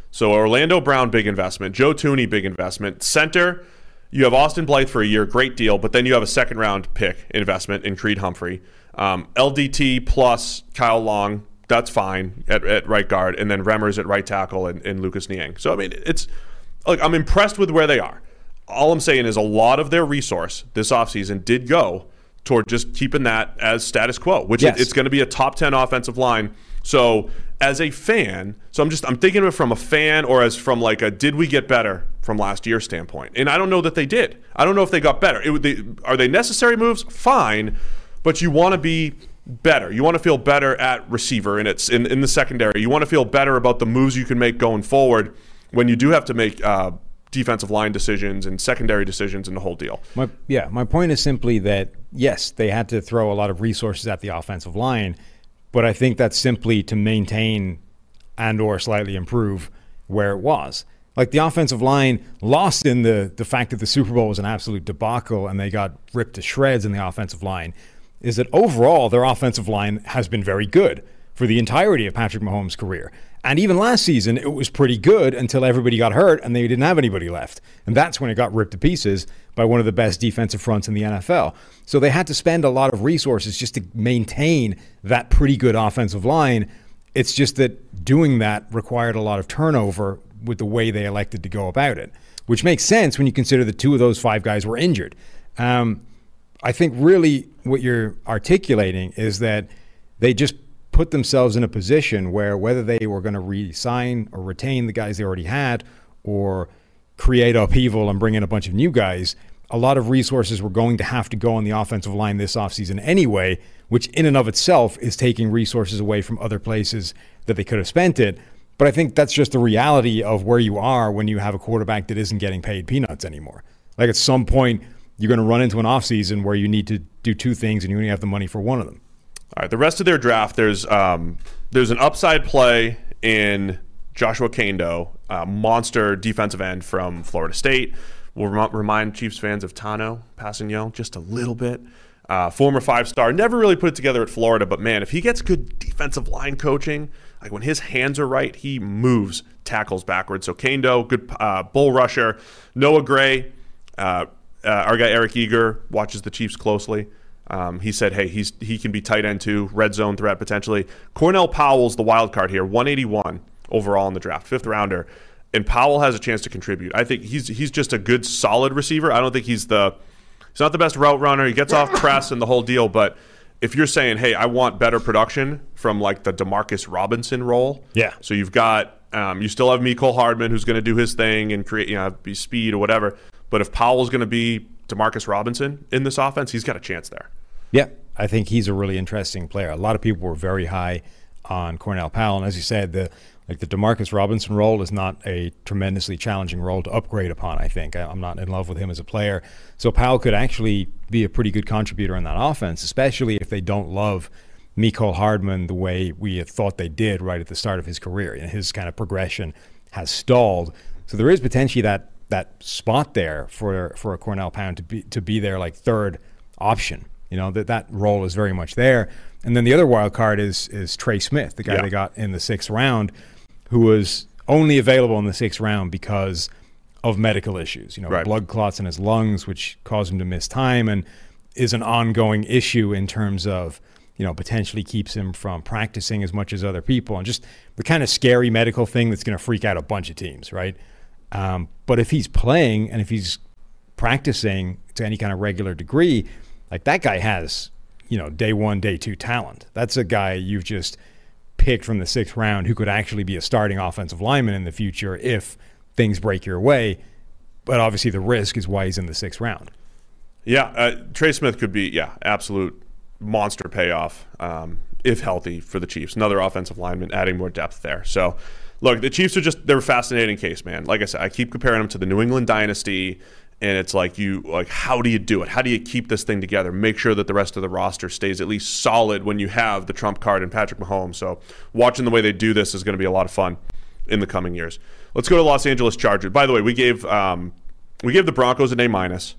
So Orlando Brown, big investment. Joe Thuney, big investment. Center, you have Austin Blythe for a year, great deal, but then you have a second-round pick investment in Creed Humphrey. Um, L D T plus Kyle Long, that's fine at, at right guard, and then Remmers at right tackle and, and Lucas Niang. So, I mean, it's look, I'm impressed with where they are. All I'm saying is a lot of their resource this offseason did go toward just keeping that as status quo, which yes. it's going to be a top ten offensive line. So as a fan, so I'm just I'm thinking of it from a fan or as from like a did we get better from last year's standpoint. And I don't know that they did. I don't know if they got better. It would they, are they necessary moves? Fine, but you want to be better. You want to feel better at receiver and it's in, in the secondary. You want to feel better about the moves you can make going forward when you do have to make uh, defensive line decisions and secondary decisions and the whole deal. My, yeah, my point is simply that, yes, they had to throw a lot of resources at the offensive line, but I think that's simply to maintain and or slightly improve where it was. Like the offensive line lost in the, the fact that the Super Bowl was an absolute debacle and they got ripped to shreds in the offensive line, is that overall their offensive line has been very good for the entirety of Patrick Mahomes' career. And even last season, it was pretty good until everybody got hurt and they didn't have anybody left. And that's when it got ripped to pieces by one of the best defensive fronts in the N F L. So they had to spend a lot of resources just to maintain that pretty good offensive line. It's just that doing that required a lot of turnover with the way they elected to go about it, which makes sense when you consider that two of those five guys were injured. Um, I think really what you're articulating is that they just put themselves in a position where whether they were going to re-sign or retain the guys they already had or create upheaval and bring in a bunch of new guys, a lot of resources were going to have to go on the offensive line this offseason anyway, which in and of itself is taking resources away from other places that they could have spent it. But I think that's just the reality of where you are when you have a quarterback that isn't getting paid peanuts anymore. Like at some point, you're going to run into an offseason where you need to do two things and you only have the money for one of them. All right, the rest of their draft, there's um, there's an upside play in Joshua Kando, uh, monster defensive end from Florida State. We'll rem- remind Chiefs fans of Tano Passignon just a little bit. Uh, former five-star, never really put it together at Florida, but man, if he gets good defensive line coaching, like when his hands are right, he moves tackles backwards. So Kando, good uh, bull rusher. Noah Gray, uh, uh, our guy Eric Eager watches the Chiefs closely. Um, he said, hey, he's he can be tight end too, red zone threat potentially. Cornell Powell's the wild card here, one eighty-one overall in the draft, fifth rounder. And Powell has a chance to contribute. I think he's he's just a good, solid receiver. I don't think he's the he's not the best route runner. He gets off press and the whole deal. But if you're saying, hey, I want better production from like the Demarcus Robinson role, yeah. So you've got um, you still have Mecole Hardman who's going to do his thing and create, you know, be speed or whatever. But if Powell's going to be Demarcus Robinson in this offense, he's got a chance there. Yeah, I think he's a really interesting player. A lot of people were very high on Cornell Powell, and as you said, the like the Demarcus Robinson role is not a tremendously challenging role to upgrade upon. I think I, I'm not in love with him as a player, so Powell could actually be a pretty good contributor in that offense, especially if they don't love Mecole Hardman the way we had thought they did right at the start of his career. You know, his kind of progression has stalled, so there is potentially that that spot there for for a Cornell Powell to be to be their like third option. You know, that that role is very much there. And then the other wild card is is Trey Smith, the guy yeah. they got in the sixth round, who was only available in the sixth round because of medical issues. You know, right. blood clots in his lungs, which caused him to miss time and is an ongoing issue in terms of, you know, potentially keeps him from practicing as much as other people. And just the kind of scary medical thing that's going to freak out a bunch of teams, right? Um, but if he's playing and if he's practicing to any kind of regular degree, like that guy has, you know, day one, day two talent. That's a guy you've just picked from the sixth round who could actually be a starting offensive lineman in the future if things break your way. But obviously the risk is why he's in the sixth round. Yeah, uh, Trey Smith could be, yeah, absolute monster payoff um, if healthy for the Chiefs. Another offensive lineman, adding more depth there. So, look, the Chiefs are just, they're a fascinating case, man. Like I said, I keep comparing them to the New England dynasty. And it's like, you like, how do you do it? How do you keep this thing together? Make sure that the rest of the roster stays at least solid when you have the trump card in Patrick Mahomes. So watching the way they do this is going to be a lot of fun in the coming years. Let's go to Los Angeles Chargers. By the way, we gave um, we gave the Broncos an A minus,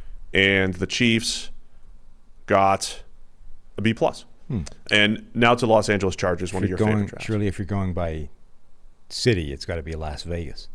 and the Chiefs got a B plus. Hmm. And now to Los Angeles Chargers, one of your going, favorite drafts. Surely, if you're going by city, it's got to be Las Vegas.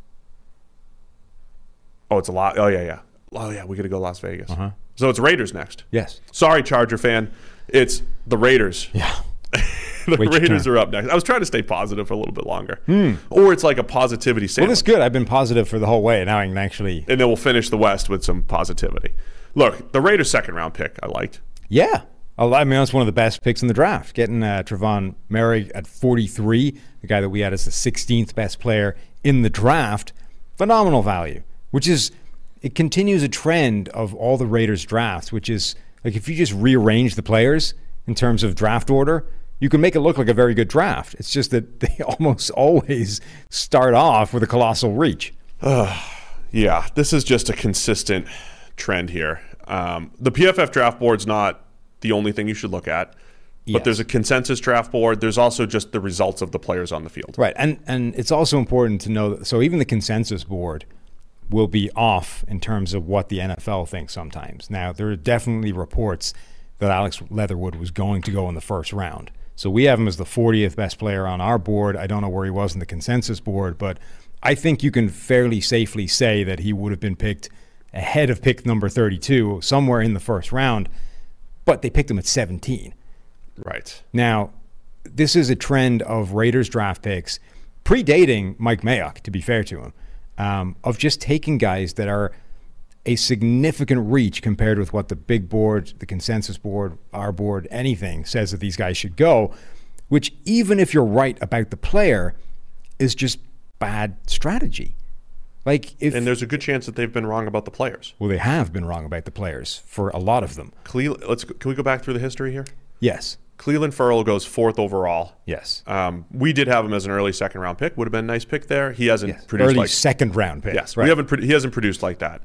Oh, it's a lot. Oh, yeah, yeah. Oh, yeah, we got to go Las Vegas. Uh-huh. So it's Raiders next. Yes. Sorry, Charger fan. It's the Raiders. Yeah. The Wait your Raiders turn. are up next. I was trying to stay positive for a little bit longer. Hmm. Or it's like a positivity Well, sandwich. that's good. I've been positive for the whole way. Now I can actually. And then we'll finish the West with some positivity. Look, the Raiders' second round pick I liked. Yeah. I mean, that's one of the best picks in the draft. Getting uh, Trevon Merrick at forty-three, the guy that we had as the sixteenth best player in the draft, phenomenal value, which is, it continues a trend of all the Raiders drafts, which is, like, if you just rearrange the players in terms of draft order, you can make it look like a very good draft. It's just that they almost always start off with a colossal reach. Yeah, this is just a consistent trend here. Um, the P F F draft board's not the only thing you should look at, but Yes. there's a consensus draft board. There's also just the results of the players on the field. Right, and and it's also important to know that, so even the consensus board will be off in terms of what the N F L thinks sometimes. Now, there are definitely reports that Alex Leatherwood was going to go in the first round. So we have him as the fortieth best player on our board. I don't know where he was in the consensus board, but I think you can fairly safely say that he would have been picked ahead of pick number thirty-two, somewhere in the first round, but they picked him at seventeen. Right. Now, this is a trend of Raiders draft picks, predating Mike Mayock, to be fair to him, um, of just taking guys that are a significant reach compared with what the big board, the consensus board, our board, anything says that these guys should go, which, even if you're right about the player, is just bad strategy. Like if And there's a good chance that they've been wrong about the players. well, they have been wrong about the players for a lot of them. Cleveland, let's can we go back through the history here? Yes, Cleveland Ferrell goes fourth overall. yes, Um, we did have him as an early second round pick. Would have been a nice pick there. He hasn't yes. produced Early like second round pick. yes. right. We haven't. Pro- he hasn't produced like that.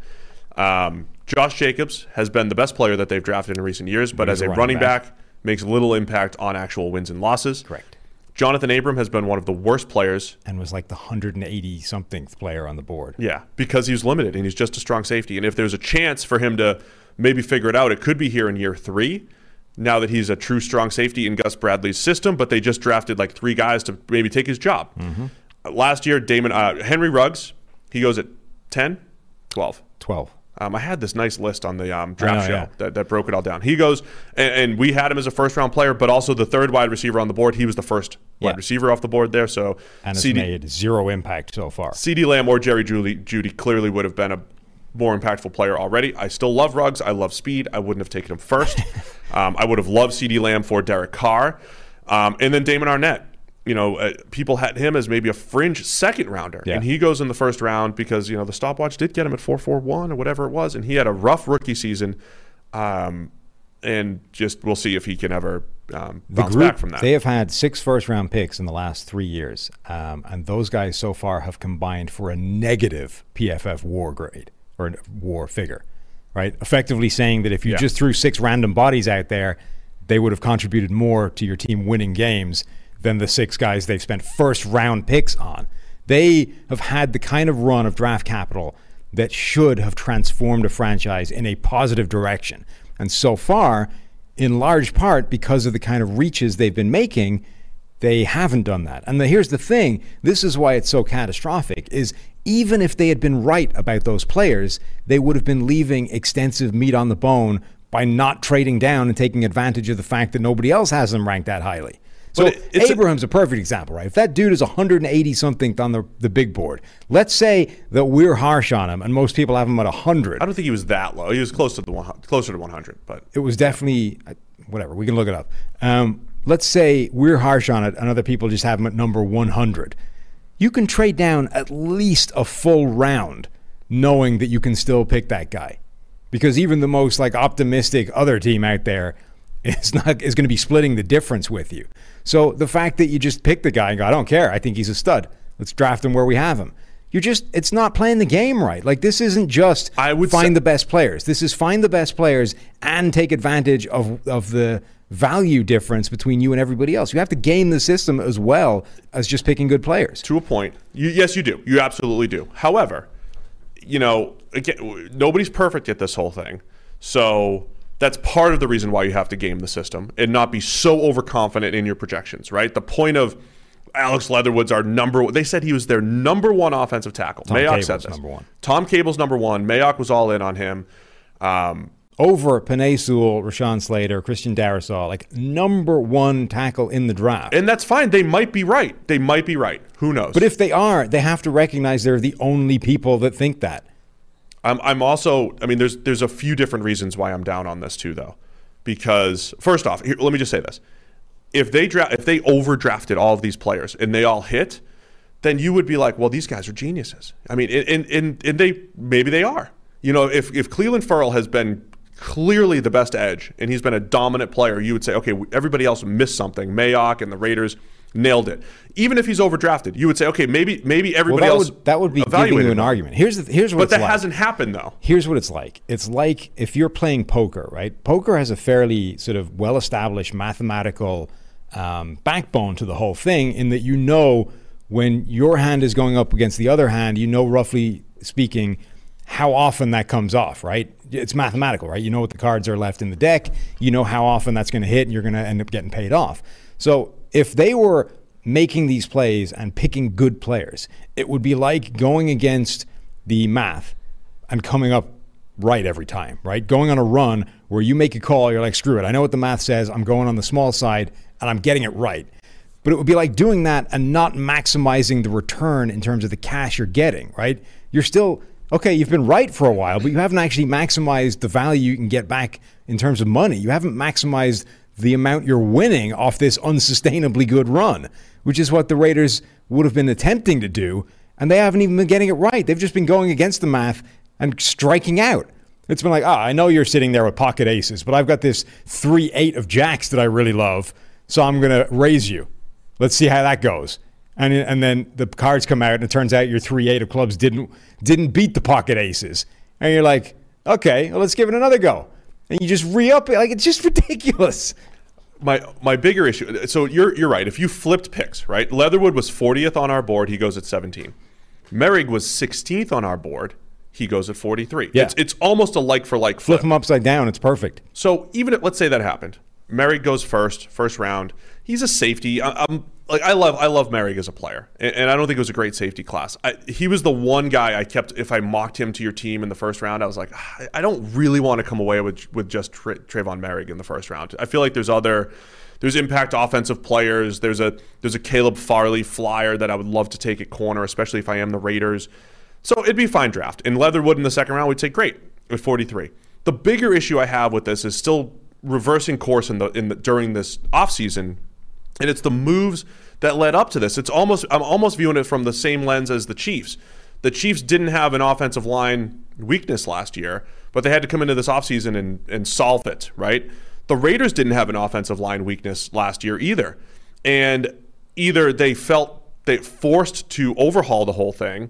Um, Josh Jacobs has been the best player that they've drafted in recent years, but He's as a a running running back. back, makes little impact on actual wins and losses. Correct. Jonathan Abram has been one of the worst players. And was like the one hundred eighty somethingth player on the board. Yeah, because he was limited and he's just a strong safety. And if there's a chance for him to maybe figure it out, it could be here in year three. Now that he's a true strong safety in Gus Bradley's system, but they just drafted like three guys to maybe take his job. Mm-hmm. Uh, last year, Damon uh, Henry Ruggs, he goes at ten, twelve. twelve. Um, I had this nice list on the um, draft know, show yeah. that, that broke it all down. He goes, and, and we had him as a first-round player, but also the third wide receiver on the board. He was the first Yeah. wide receiver off the board there. So And it's C D made zero impact so far. CeeDee Lamb or Jerry Judy, Judy clearly would have been a more impactful player already. I still love Ruggs. I love speed. I wouldn't have taken him first. um, I would have loved CeeDee Lamb for Derek Carr. Um, and then Damon Arnett. You know, uh, people had him as maybe a fringe second rounder. Yeah. And he goes in the first round because, you know, the stopwatch did get him at four four one or whatever it was. And he had a rough rookie season. Um, and just we'll see if he can ever um, The bounce group, back from that. they have had six first-round picks in the last three years. Um, and those guys so far have combined for a negative P F F WAR grade or WAR figure, right? Effectively saying that if you Yeah. just threw six random bodies out there, they would have contributed more to your team winning games than the six guys they've spent first-round picks on. They have had the kind of run of draft capital that should have transformed a franchise in a positive direction. And so far, in large part because of the kind of reaches they've been making, they haven't done that. And the, here's the thing, this is why it's so catastrophic, is even if they had been right about those players, they would have been leaving extensive meat on the bone by not trading down and taking advantage of the fact that nobody else has them ranked that highly. So But it- it's a- Abraham's a, perfect example, right? If that dude is one hundred eighty something on the, the big board, let's say that we're harsh on him and most people have him at one hundred. I don't think he was that low. He was close to the one, closer to one hundred, but It was definitely, whatever, we can look it up. Um, let's say we're harsh on it and other people just have him at number one hundred. You can trade down at least a full round knowing that you can still pick that guy. Because even the most like optimistic other team out there is not is going to be splitting the difference with you. So the fact that you just pick the guy and go, I don't care, I think he's a stud. Let's draft him where we have him. You're just, it's not playing the game right. Like this isn't just I would find say- the best players. This is find the best players and take advantage of of the value difference between you and everybody else. You have to game the system as well as just picking good players. to a point, you, yes, you do. You absolutely do. However, you know, again, nobody's perfect at this whole thing. So that's part of the reason why you have to game the system and not be so overconfident in your projections, right? The point of Alex Leatherwood's our number one. They said he was their number one offensive tackle. Tom Mayock Cable's said this. number one. Tom Cable's number one. Mayock was all in on him. Um, Over Penei Sewell, Rashawn Slater, Christian Darrisaw, like number one tackle in the draft. and that's fine. They might be right. They might be right. Who knows? But if they are, they have to recognize they're the only people that think that. I'm, I'm also, I mean, there's there's a few different reasons why I'm down on this too, though. Because first off, here, let me just say this: if they dra- if they overdrafted all of these players and they all hit, then you would be like, well, these guys are geniuses. I mean, and and, and they maybe they are. You know, if if Cleveland Ferrell has been clearly the best edge and he's been a dominant player, you would say, okay, everybody else missed something. Mayock and the Raiders nailed it. Even if he's overdrafted, you would say, okay, maybe maybe everybody well, that else would, that would be giving evaluated you an him. argument. Here's the, here's what But it's that like. hasn't happened though. Here's what it's like. It's like if you're playing poker, right? Poker has a fairly sort of well-established mathematical um, backbone to the whole thing, in that you know when your hand is going up against the other hand, you know, roughly speaking, how often that comes off, right? It's mathematical, right? You know what the cards are left in the deck. You know how often that's going to hit, and you're going to end up getting paid off. So if they were making these plays and picking good players, it would be like going against the math and coming up right every time, right? Going on a run where you make a call, you're like, screw it. I know what the math says. I'm going on the small side, and I'm getting it right. But it would be like doing that and not maximizing the return in terms of the cash you're getting, right? You're still... okay, you've been right for a while, but you haven't actually maximized the value you can get back in terms of money. You haven't maximized the amount you're winning off this unsustainably good run, which is what the Raiders would have been attempting to do, and they haven't even been getting it right. They've just been going against the math and striking out. It's been like, ah, oh, I know you're sitting there with pocket aces, but I've got this three eight of jacks that I really love, so I'm going to raise you. Let's see how that goes. And and then the cards come out, and it turns out your three eight of clubs didn't didn't beat the pocket aces. And you're like, okay, well, let's give it another go. And you just re-up it. Like, it's just ridiculous. My my bigger issue, so you're you're right. If you flipped picks, right? Leatherwood was fortieth on our board. He goes at seventeen. Merrig was sixteenth on our board. He goes at forty-three. Yeah. It's, it's almost a like-for-like flip. Flip them upside down. It's perfect. So even if, let's say that happened. Merrig goes first, first round. He's a safety. I, I'm like I love I love Merrig as a player, and, and I don't think it was a great safety class. I, he was the one guy I kept. If I mocked him to your team in the first round, I was like, I, I don't really want to come away with with just Tra- Trayvon Merrig in the first round. I feel like there's other. There's impact offensive players. There's a there's a Caleb Farley flyer that I would love to take at corner, especially if I am the Raiders. So it'd be a fine draft. And Leatherwood in the second round, we'd say great at forty-three. The bigger issue I have with this is still reversing course in the in the during this offseason, and it's the moves that led up to this. It's almost I'm almost viewing it from the same lens as the Chiefs. The Chiefs didn't have an offensive line weakness last year, but they had to come into this offseason and and solve it, right? The Raiders didn't have an offensive line weakness last year either. And either they felt they forced to overhaul the whole thing,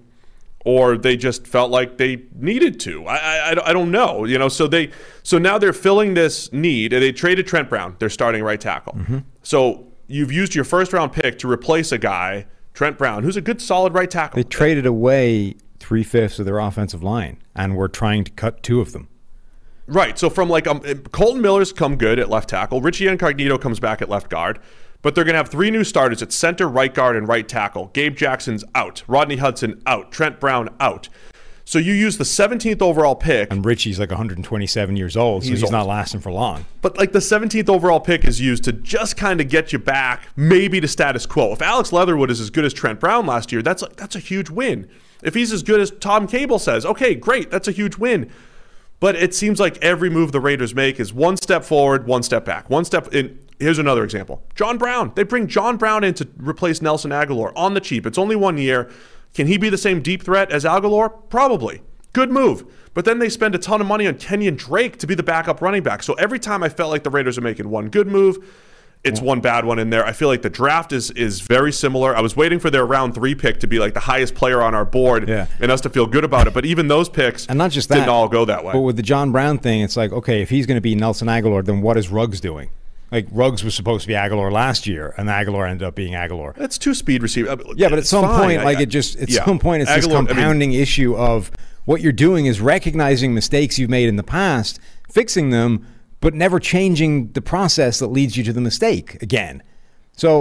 or they just felt like they needed to. I, I, I don't know. You know, so they so now they're filling this need, and they traded Trent Brown, their starting right tackle. Mm-hmm. So you've used your first round pick to replace a guy, Trent Brown, who's a good solid right tackle. They traded away three-fifths of their offensive line, and we're trying to cut two of them. Right. So from like um, Colton Miller's come good at left tackle. Richie Incognito comes back at left guard. But they're going to have three new starters at center, right guard, and right tackle. Gabe Jackson's out. Rodney Hudson out. Trent Brown out. So you use the seventeenth overall pick. And Richie's like one hundred twenty-seven years old, so He's he's, old. not lasting for long. But like the seventeenth overall pick is used to just kind of get you back, maybe to status quo. If Alex Leatherwood is as good as Trent Brown last year, that's like, that's a huge win. If he's as good as Tom Cable says, okay, great, that's a huge win. But it seems like every move the Raiders make is one step forward, one step back. One step in. Here's another example. John Brown. They bring John Brown in to replace Nelson Aguilar on the cheap. It's only one year. Can he be the same deep threat as Aguilar? Probably. Good move. But then they spend a ton of money on Kenyon Drake to be the backup running back. So every time I felt like the Raiders are making one good move, it's one bad one in there. I feel like the draft is is very similar. I was waiting for their round three pick to be like the highest player on our board, yeah. and us to feel good about it. But even those picks and not just that, didn't all go that way. But with the John Brown thing, it's like, okay, if he's going to be Nelson Aguilar, then what is Ruggs doing? Like, Ruggs was supposed to be Aguilar last year, and Aguilar ended up being Aguilar. It's two speed receiver. Yeah, but at It's some fine. point, like I, it just at yeah. some point, it's Aguilar, this compounding I mean, issue of what you're doing is recognizing mistakes you've made in the past, fixing them, but never changing the process that leads you to the mistake again. So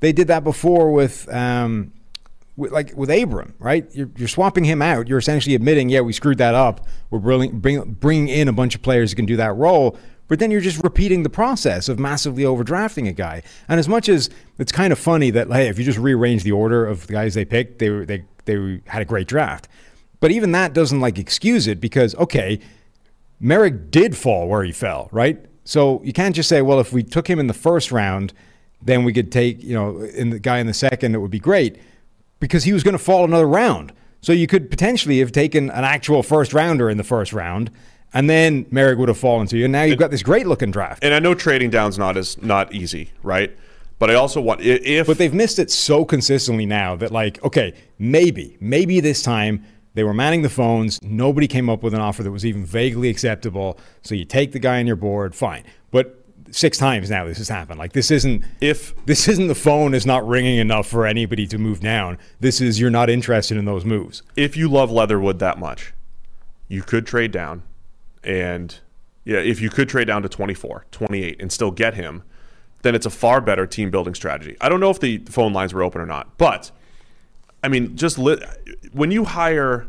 They did that before with, um, with like with Abram, right? You're, you're swapping him out. You're essentially admitting, yeah, we screwed that up. We're bringing, bring, bringing in a bunch of players who can do that role. But then you're just repeating the process of massively overdrafting a guy. And as much as it's kind of funny that, hey, if you just rearrange the order of the guys they picked, they were, they they had a great draft. But even that doesn't like excuse it because, okay, Merrick did fall where he fell, right? So you can't just say, well, if we took him in the first round, then we could take, you know, in the guy in the second, it would be great because he was going to fall another round. So you could potentially have taken an actual first rounder in the first round, and then Merrick would have fallen to you. And now you've got this great looking draft. And I know trading down's not as not easy, right? But I also want if But they've missed it so consistently now that like, okay, maybe, maybe this time they were manning the phones. Nobody came up with an offer that was even vaguely acceptable. So you take the guy on your board, fine. But six times now this has happened. Like this isn't if this isn't the phone is not ringing enough for anybody to move down. This is you're not interested in those moves. If you love Leatherwood that much, you could trade down. And yeah, if you could trade down to twenty-four, twenty-eight and still get him, then it's a far better team building strategy. I don't know if the phone lines were open or not, but I mean, just li- when you hire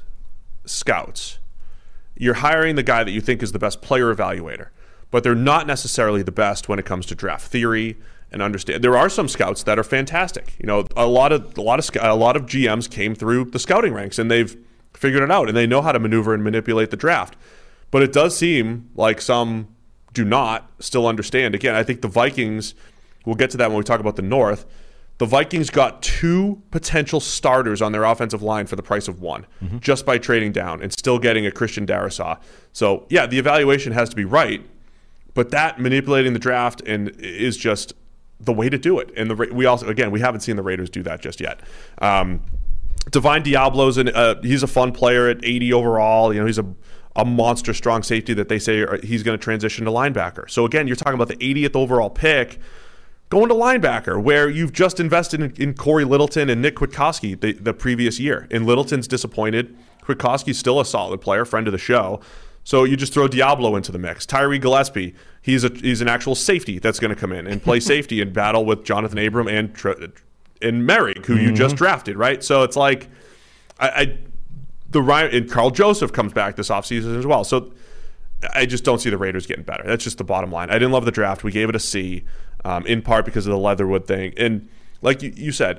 scouts, you're hiring the guy that you think is the best player evaluator, but they're not necessarily the best when it comes to draft theory and understand. There are some scouts that are fantastic. You know, a lot of a lot of a lot of G Ms came through the scouting ranks and they've figured it out and they know how to maneuver and manipulate the draft. But it does seem like some do not still understand. Again, I think the Vikings, we'll get to that when we talk about the North. The Vikings got two potential starters on their offensive line for the price of one, mm-hmm. just by trading down and still getting a Christian Darrisaw. So, yeah, the evaluation has to be right, but that manipulating the draft and is just the way to do it. And the we also, again, we haven't seen the Raiders do that just yet. Um, Divine Diablo's an, uh, he's a fun player at eighty overall. You know, he's a a monster strong safety that they say are, he's going to transition to linebacker. So again, you're talking about the eightieth overall pick going to linebacker, where you've just invested in, in Corey Littleton and Nick Kwiatkowski the, the previous year. And Littleton's disappointed. Kwiatkowski's still a solid player, friend of the show. So you just throw Diablo into the mix. Tyree Gillespie, he's a he's an actual safety that's going to come in and play safety and battle with Jonathan Abram and and Merrick, who mm-hmm. you just drafted, right? So it's like I, I the Ryan and Carl Joseph comes back this offseason as well. So I just don't see the Raiders getting better. That's just the bottom line. I didn't love the draft. We gave it a C, um, in part because of the Leatherwood thing. And like you, you said,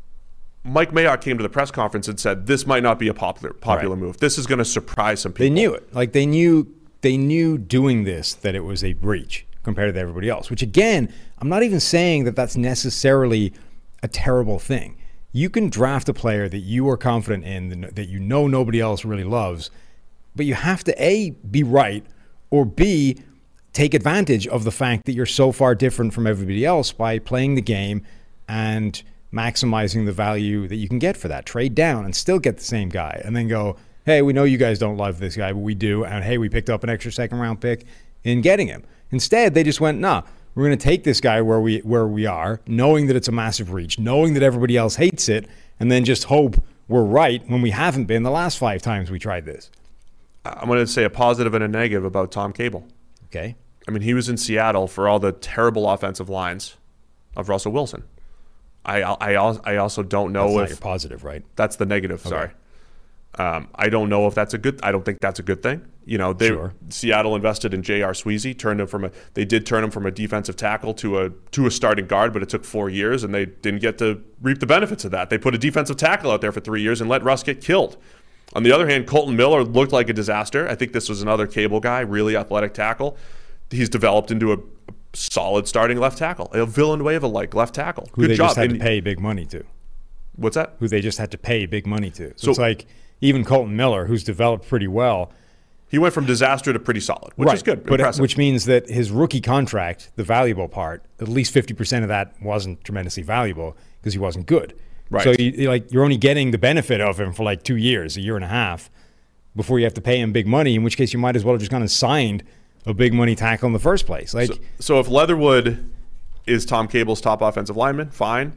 Mike Mayock came to the press conference and said this might not be a popular popular right. move. This is going to surprise some people. They knew it. Like they knew they knew doing this that it was a breach compared to everybody else. Which again, I'm not even saying that that's necessarily a terrible thing. You can draft a player that you are confident in, that you know nobody else really loves, but you have to A, be right, or B, take advantage of the fact that you're so far different from everybody else by playing the game and maximizing the value that you can get for that. Trade down and still get the same guy and then go, hey, we know you guys don't love this guy, but we do, and hey, we picked up an extra second round pick in getting him. Instead, they just went, nah, we're going to take this guy where we where we are, knowing that it's a massive reach, knowing that everybody else hates it, and then just hope we're right when we haven't been the last five times we tried this. I'm going to say a positive and a negative about Tom Cable. Okay. I mean, he was in Seattle for all the terrible offensive lines of Russell Wilson. I I, I also don't know that's if not your positive, right? That's the negative. Okay. Sorry. Um, I don't know if that's a good. I don't think that's a good thing. You know, they sure. Seattle invested in J R. Sweezy, turned him from a. They did turn him from a defensive tackle to a to a starting guard, but it took four years, and they didn't get to reap the benefits of that. They put a defensive tackle out there for three years and let Russ get killed. On the other hand, Colton Miller looked like a disaster. I think this was another Cable guy, really athletic tackle. He's developed into a solid starting left tackle, a Villanueva-like left tackle. Who Good they job. just had and, to pay big money to. What's that? Who they just had to pay big money to. So, so it's like even Colton Miller, who's developed pretty well. He went from disaster to pretty solid, which right, is good, but impressive. Which means that his rookie contract, the valuable part, at least fifty percent of that wasn't tremendously valuable because he wasn't good. Right. So you, like you're only getting the benefit of him for like two years, a year and a half, before you have to pay him big money, in which case you might as well have just gone and signed a big money tackle in the first place. Like, so, so if Leatherwood is Tom Cable's top offensive lineman, fine.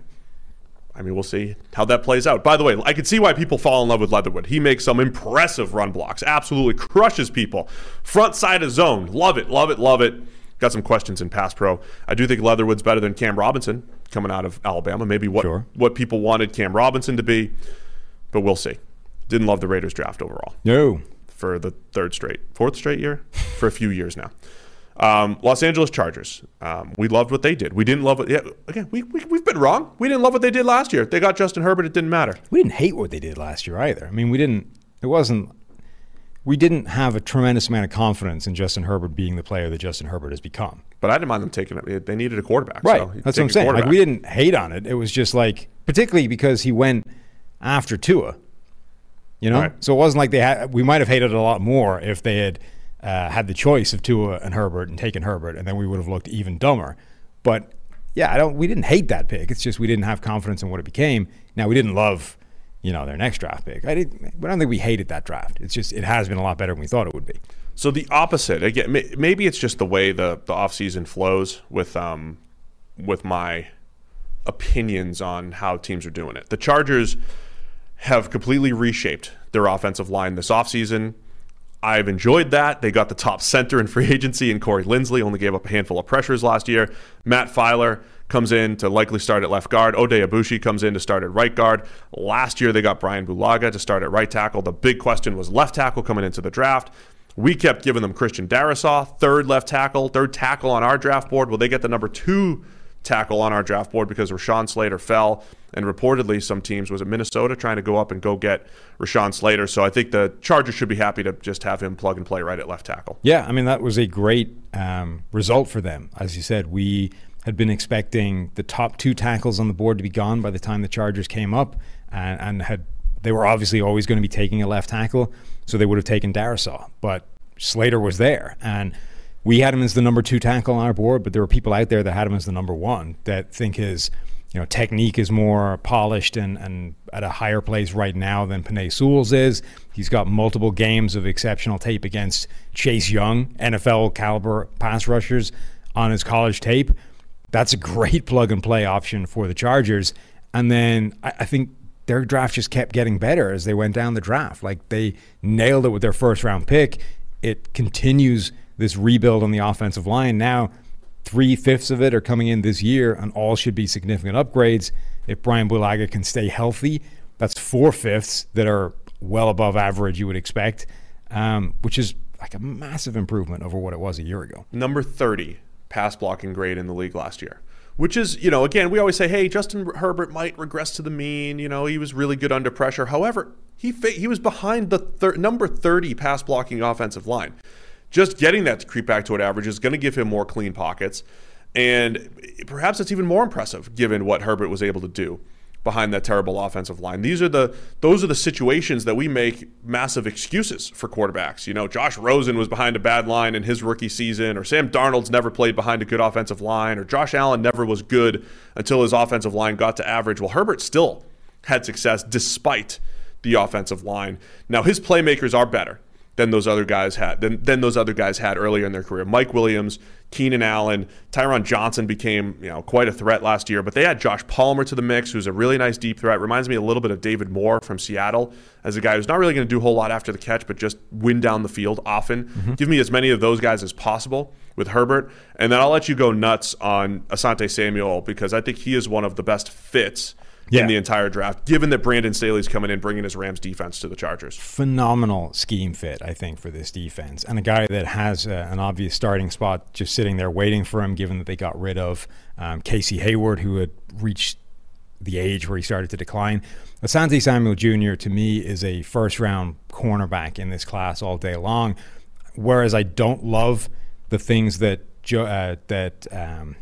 I mean, we'll see how that plays out. By the way, I can see why people fall in love with Leatherwood. He makes some impressive run blocks, absolutely crushes people. Front side of zone, love it, love it, love it. Got some questions in Pass Pro. I do think Leatherwood's better than Cam Robinson. coming out of Alabama. Maybe what Sure. what people wanted Cam Robinson to be, but we'll see. Didn't love the Raiders draft overall No. for the third straight, fourth straight year, for a few years now. Um, Los Angeles Chargers. Um, we loved what they did. We didn't love it. Yeah, again, we, we, we've been wrong. We didn't love what they did last year. They got Justin Herbert. It didn't matter. We didn't hate what they did last year either. I mean, we didn't, it wasn't, we didn't have a tremendous amount of confidence in Justin Herbert being the player that Justin Herbert has become. But I didn't mind them taking it. They needed a quarterback. Right. So That's what I'm saying. Like, we didn't hate on it. It was just like, particularly because he went after Tua. You know? Right. So it wasn't like they had, we might have hated it a lot more if they had uh, had the choice of Tua and Herbert and taken Herbert, and then we would have looked even dumber. But yeah, I don't, we didn't hate that pick. It's just we didn't have confidence in what it became. Now, we didn't love, you know, their next draft pick. I didn't, I don't think we hated that draft. It's just, it has been a lot better than we thought it would be. So the opposite, again, may- maybe it's just the way the, the offseason flows with um with my opinions on how teams are doing it. The Chargers have completely reshaped their offensive line this offseason. I've enjoyed that. They got the top center in free agency in Corey Linsley, only gave up a handful of pressures last year. Matt Filer comes in to likely start at left guard. Ode Abushi comes in to start at right guard. Last year they got Brian Bulaga to start at right tackle. The big question was left tackle coming into the draft. We kept giving them Christian Darrisaw, third left tackle, third tackle on our draft board. Well, they get the number two tackle on our draft board because Rashawn Slater fell. And reportedly, some teams, was it Minnesota, trying to go up and go get Rashawn Slater. So I think the Chargers should be happy to just have him plug and play right at left tackle. Yeah, I mean, that was a great um, result for them. As you said, we had been expecting the top two tackles on the board to be gone by the time the Chargers came up, and, and had they were obviously always going to be taking a left tackle, so they would have taken Darrisaw. But Slater was there, and we had him as the number two tackle on our board, but there were people out there that had him as the number one that think his you know, technique is more polished and, and at a higher place right now than Penei Sewell's is. He's got multiple games of exceptional tape against Chase Young, N F L caliber pass rushers on his college tape. That's a great plug and play option for the Chargers. And then I, I think their draft just kept getting better as they went down the draft. Like, they nailed it with their first round pick. It continues this rebuild on the offensive line. Now, three-fifths of it are coming in this year, and all should be significant upgrades. If Brian Bulaga can stay healthy, that's four-fifths that are well above average, you would expect, um, which is like a massive improvement over what it was a year ago. Number thirty pass blocking grade in the league last year, which is, you know, again, we always say, hey, Justin Herbert might regress to the mean. You know, he was really good under pressure. However, he fa- he was behind the thir- number thirty pass blocking offensive line. Just getting that to creep back to an average is going to give him more clean pockets. And perhaps it's even more impressive given what Herbert was able to do behind that terrible offensive line. These are the those are the situations that we make massive excuses for quarterbacks. You know, Josh Rosen was behind a bad line in his rookie season, or Sam Darnold's never played behind a good offensive line, or Josh Allen never was good until his offensive line got to average. Well, Herbert still had success despite the offensive line. Now, his playmakers are better than those other guys had than, than those other guys had earlier in their career. Mike Williams, Keenan Allen, Tyron Johnson became, you know, quite a threat last year, but they had Josh Palmer to the mix, who's a really nice deep threat. Reminds me a little bit of David Moore from Seattle as a guy who's not really going to do a whole lot after the catch, but just win down the field often. Mm-hmm. Give me as many of those guys as possible with Herbert, and then I'll let you go nuts on Asante Samuel, because I think he is one of the best fits yeah. in the entire draft, given that Brandon Staley's coming in bringing his Rams defense to the Chargers. Phenomenal scheme fit, I think, for this defense. And a guy that has uh, an obvious starting spot just sitting there waiting for him, given that they got rid of um, Casey Hayward, who had reached the age where he started to decline. Asante Samuel Junior, to me, is a first-round cornerback in this class all day long, whereas I don't love the things that jo- uh, that um,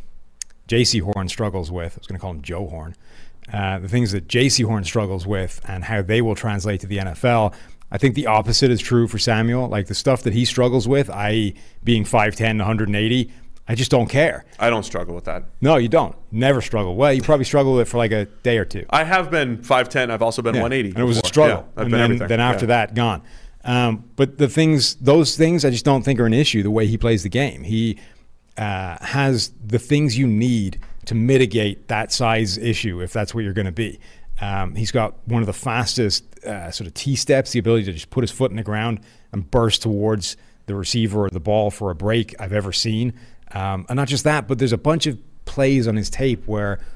J C Horn struggles with. I was going to call him Joe Horn. Uh, the things that J C Horn struggles with and how they will translate to the N F L. I think the opposite is true for Samuel. Like, the stuff that he struggles with, that is being five ten, one hundred eighty, I just don't care. I don't struggle with that. No, you don't. Never struggle. Well, you probably struggle with it for like a day or two. I have been five ten. I've also been yeah. one eighty. And it was before. a struggle. Yeah, I've and been then, everything. then after yeah. that, gone. Um, but the things, those things I just don't think are an issue, the way he plays the game. He uh, has the things you need to mitigate that size issue, if that's what you're going to be. Um, he's got one of the fastest uh, sort of T-steps, the ability to just put his foot in the ground and burst towards the receiver or the ball for a break I've ever seen. Um, and not just that, but there's a bunch of plays on his tape where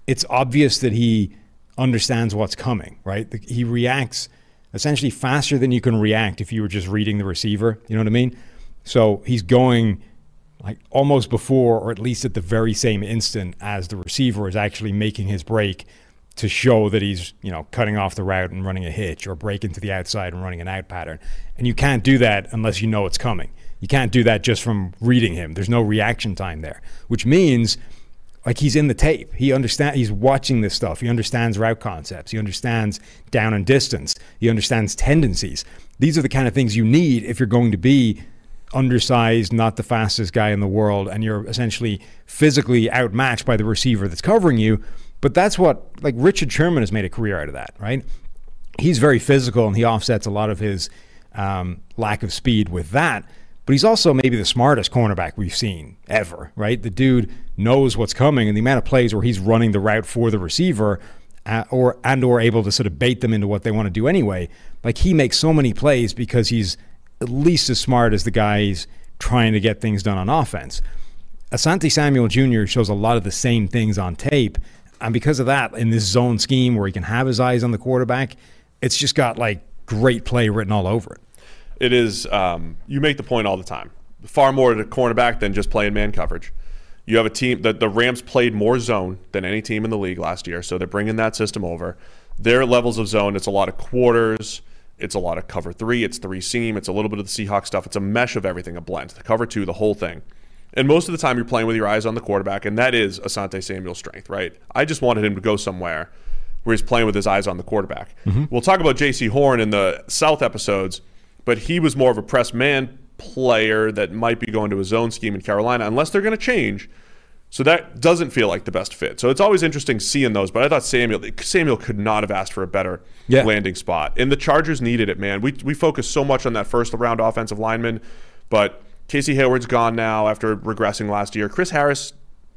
it's obvious that he understands what's coming, right? The, he reacts essentially faster than you can react if you were just reading the receiver. You know what I mean? So he's going like almost before, or at least at the very same instant as the receiver is actually making his break to show that he's, you know, cutting off the route and running a hitch, or breaking to the outside and running an out pattern. And you can't do that unless you know it's coming. You can't do that just from reading him. There's no reaction time there, which means like he's in the tape. He understand. He's watching this stuff. He understands route concepts. He understands down and distance. He understands tendencies. These are the kind of things you need if you're going to be undersized, not the fastest guy in the world, and you're essentially physically outmatched by the receiver that's covering you. But that's what, like, Richard Sherman has made a career out of that, right? He's very physical, and he offsets a lot of his um, lack of speed with that. But he's also maybe the smartest cornerback we've seen ever, right? The dude knows what's coming, and the amount of plays where he's running the route for the receiver uh, or and or able to sort of bait them into what they want to do anyway. Like, he makes so many plays because he's at least as smart as the guys trying to get things done on offense. Asante Samuel Junior shows a lot of the same things on tape. And because of that, in this zone scheme where he can have his eyes on the quarterback, it's just got like great play written all over it. It is, um, you make the point all the time. Far more to cornerback than just playing man coverage. You have a team that the Rams played more zone than any team in the league last year, so they're bringing that system over. Their levels of zone, it's a lot of quarters, it's a lot of cover three, it's three seam, it's a little bit of the Seahawks stuff. It's a mesh of everything, a blend. The cover two, the whole thing. And most of the time you're playing with your eyes on the quarterback, and that is Asante Samuel's strength, right? I just wanted him to go somewhere where he's playing with his eyes on the quarterback. Mm-hmm. We'll talk about J C Horn in the South episodes, but he was more of a press man player that might be going to a zone scheme in Carolina, unless they're going to change. So that doesn't feel like the best fit. So it's always interesting seeing those, but I thought Samuel Samuel could not have asked for a better yeah. landing spot. And the Chargers needed it, man. We we focused so much on that first-round offensive lineman, but Casey Hayward's gone now after regressing last year. Chris Harris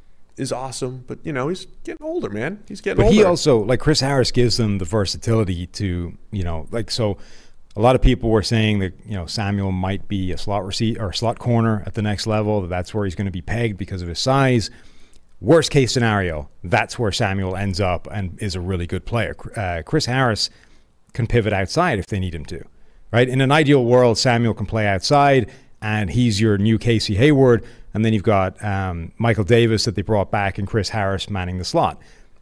is awesome, but, you know, he's getting older, man. He's getting but older. But he also, like, Chris Harris gives them the versatility to, you know, like, so a lot of people were saying that, you know, Samuel might be a slot receiver or a slot corner at the next level. That that's where he's going to be pegged because of his size. Worst case scenario, that's where Samuel ends up and is a really good player. Uh, Chris Harris can pivot outside if they need him to, right? In an ideal world, Samuel can play outside, and he's your new Casey Hayward, and then you've got um, Michael Davis that they brought back and Chris Harris manning the slot.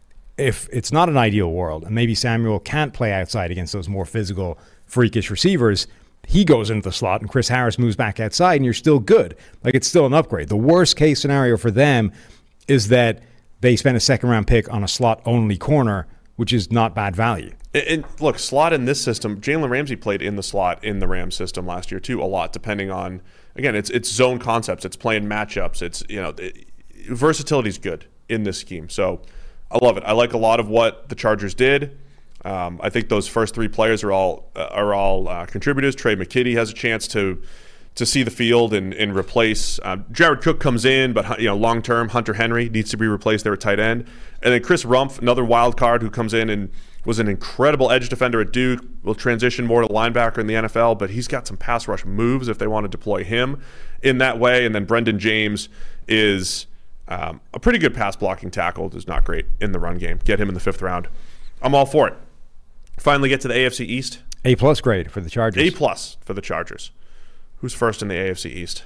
If it's not an ideal world, and maybe Samuel can't play outside against those more physical, freakish receivers, he goes into the slot and Chris Harris moves back outside, and you're still good. Like, it's still an upgrade. The worst case scenario for them is that they spend a second-round pick on a slot-only corner, which is not bad value. And look, slot in this system, Jalen Ramsey played in the slot in the Rams system last year too, a lot, depending on, again, it's it's zone concepts, it's playing matchups, it's, you know, it, versatility is good in this scheme. So I love it. I like a lot of what the Chargers did. Um, I think those first three players are all uh, are all uh, contributors. Trey McKitty has a chance to to see the field and, and replace. Um, Jared Cook comes in, but, you know, long term, Hunter Henry needs to be replaced there at tight end, and then Chris Rumpf, another wild card who comes in and was an incredible edge defender at Duke, will transition more to linebacker in the N F L, but he's got some pass rush moves if they want to deploy him in that way. And then Brendan James is um, a pretty good pass blocking tackle, just not great in the run game. Get him in the fifth round. I'm all for it. Finally get to the A F C East. A plus grade for the Chargers. A plus for the Chargers. Who's first in the A F C East?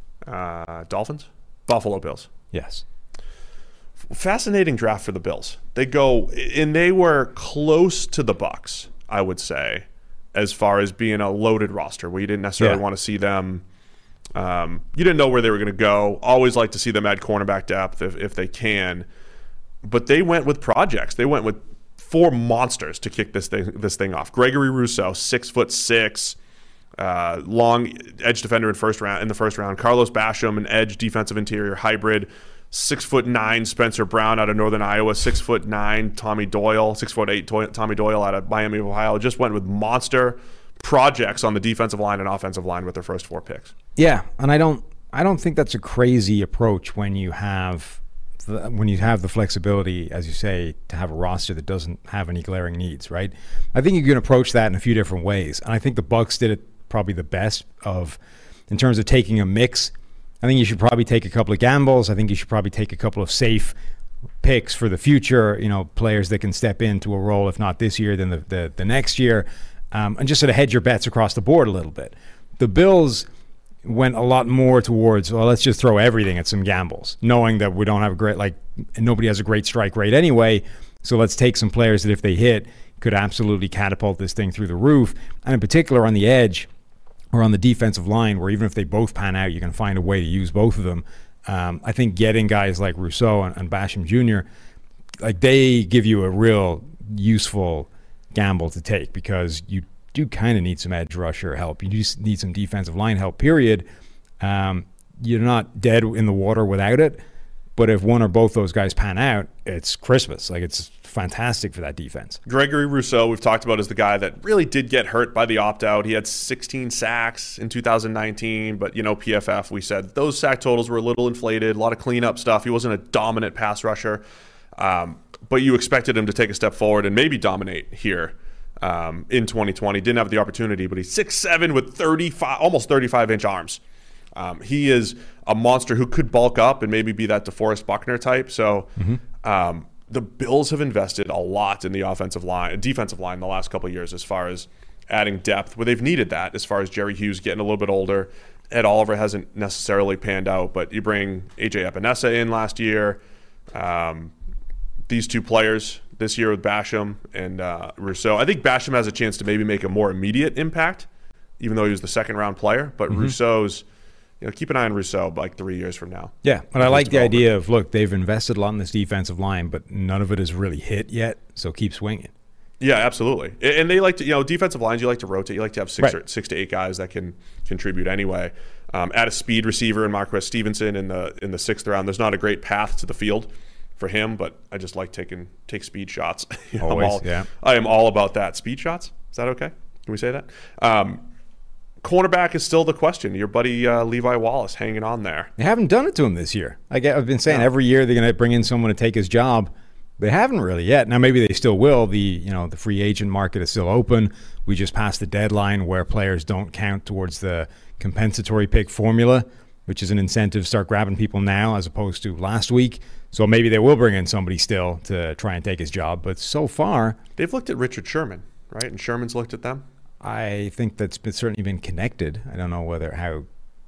Uh, Dolphins? Buffalo Bills. Yes. Fascinating draft for the Bills. They go, and they were close to the Bucs, I would say, as far as being a loaded roster where you didn't necessarily yeah. want to see them. Um, you didn't know where they were going to go. Always like to see them add cornerback depth if, if they can. But they went with projects. They went with four monsters to kick this thing this thing off. Gregory Rousseau, six foot six, uh, long edge defender in first round in the first round. Carlos Basham, an edge defensive interior hybrid. Six foot nine Spencer Brown out of Northern Iowa. Six foot nine Tommy Doyle. Six foot eight Tommy Doyle out of Miami, Ohio. Just went with monster projects on the defensive line and offensive line with their first four picks. Yeah, and I don't, I don't think that's a crazy approach when you have, the, when you have the flexibility, as you say, to have a roster that doesn't have any glaring needs, right? I think you can approach that in a few different ways, and I think the Bucs did it probably the best of, in terms of taking a mix. I think you should probably take a couple of gambles. I think you should probably take a couple of safe picks for the future, you know, players that can step into a role, if not this year, then the, the, the next year, um, and just sort of hedge your bets across the board a little bit. The Bills went a lot more towards, well, let's just throw everything at some gambles, knowing that we don't have a great, like, nobody has a great strike rate anyway, so let's take some players that if they hit could absolutely catapult this thing through the roof, and in particular on the edge or on the defensive line, where even if they both pan out, you can find a way to use both of them. Um, I think getting guys like Rousseau and, and Basham Junior, like, they give you a real useful gamble to take, because you do kind of need some edge rusher help. You just need some defensive line help, period. Um, you're not dead in the water without it, but if one or both those guys pan out, it's Christmas. Like, it's fantastic for that defense. Gregory Rousseau, we've talked about, as the guy that really did get hurt by the opt-out. He had sixteen sacks in two thousand nineteen, but, you know, P F F, we said those sack totals were a little inflated, a lot of cleanup stuff. He wasn't a dominant pass rusher, um, but you expected him to take a step forward and maybe dominate here um, in twenty twenty. Didn't have the opportunity, but he's six seven with thirty-five, almost thirty-five inch arms. Um, he is a monster who could bulk up and maybe be that DeForest Buckner type. So mm-hmm. um, the Bills have invested a lot in the offensive line, defensive line, the last couple of years, as far as adding depth, where they've needed that. As far as Jerry Hughes getting a little bit older, Ed Oliver hasn't necessarily panned out, but you bring A J Epinesa in last year. Um, these two players this year with Basham and uh, Rousseau. I think Basham has a chance to maybe make a more immediate impact, even though he was the second round player. But mm-hmm. Rousseau's. You know, keep an eye on Rousseau like three years from now. Yeah, but I like the idea of, look, they've invested a lot in this defensive line, but none of it has really hit yet, so keep swinging. Yeah, absolutely. And they like to, you know, defensive lines, you like to rotate. You like to have six right. or six to eight guys that can contribute anyway. Um, add a speed receiver in Marquez Stevenson in the in the sixth round. There's not a great path to the field for him, but I just like taking take speed shots. you know, Always, I'm all, yeah. I am all about that. Speed shots? Is that okay? Can we say that? Um, cornerback is still the question. Your buddy uh, Levi Wallace hanging on there. They haven't done it to him this year. Like I've been saying, no. every year they're going to bring in someone to take his job. They haven't really yet. Now maybe they still will. The you know the free agent market is still open. We just passed the deadline where players don't count towards the compensatory pick formula, which is an incentive to start grabbing people now as opposed to last week. So maybe they will bring in somebody still to try and take his job. But so far, they've looked at Richard Sherman, right? And Sherman's looked at them. I think that's been, certainly been connected. I don't know whether how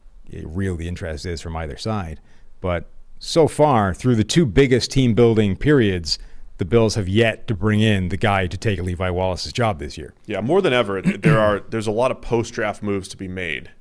real the interest is from either side. But so far, through the two biggest team-building periods, the Bills have yet to bring in the guy to take Levi Wallace's job this year. Yeah, more than ever, there are there's a lot of post-draft moves to be made.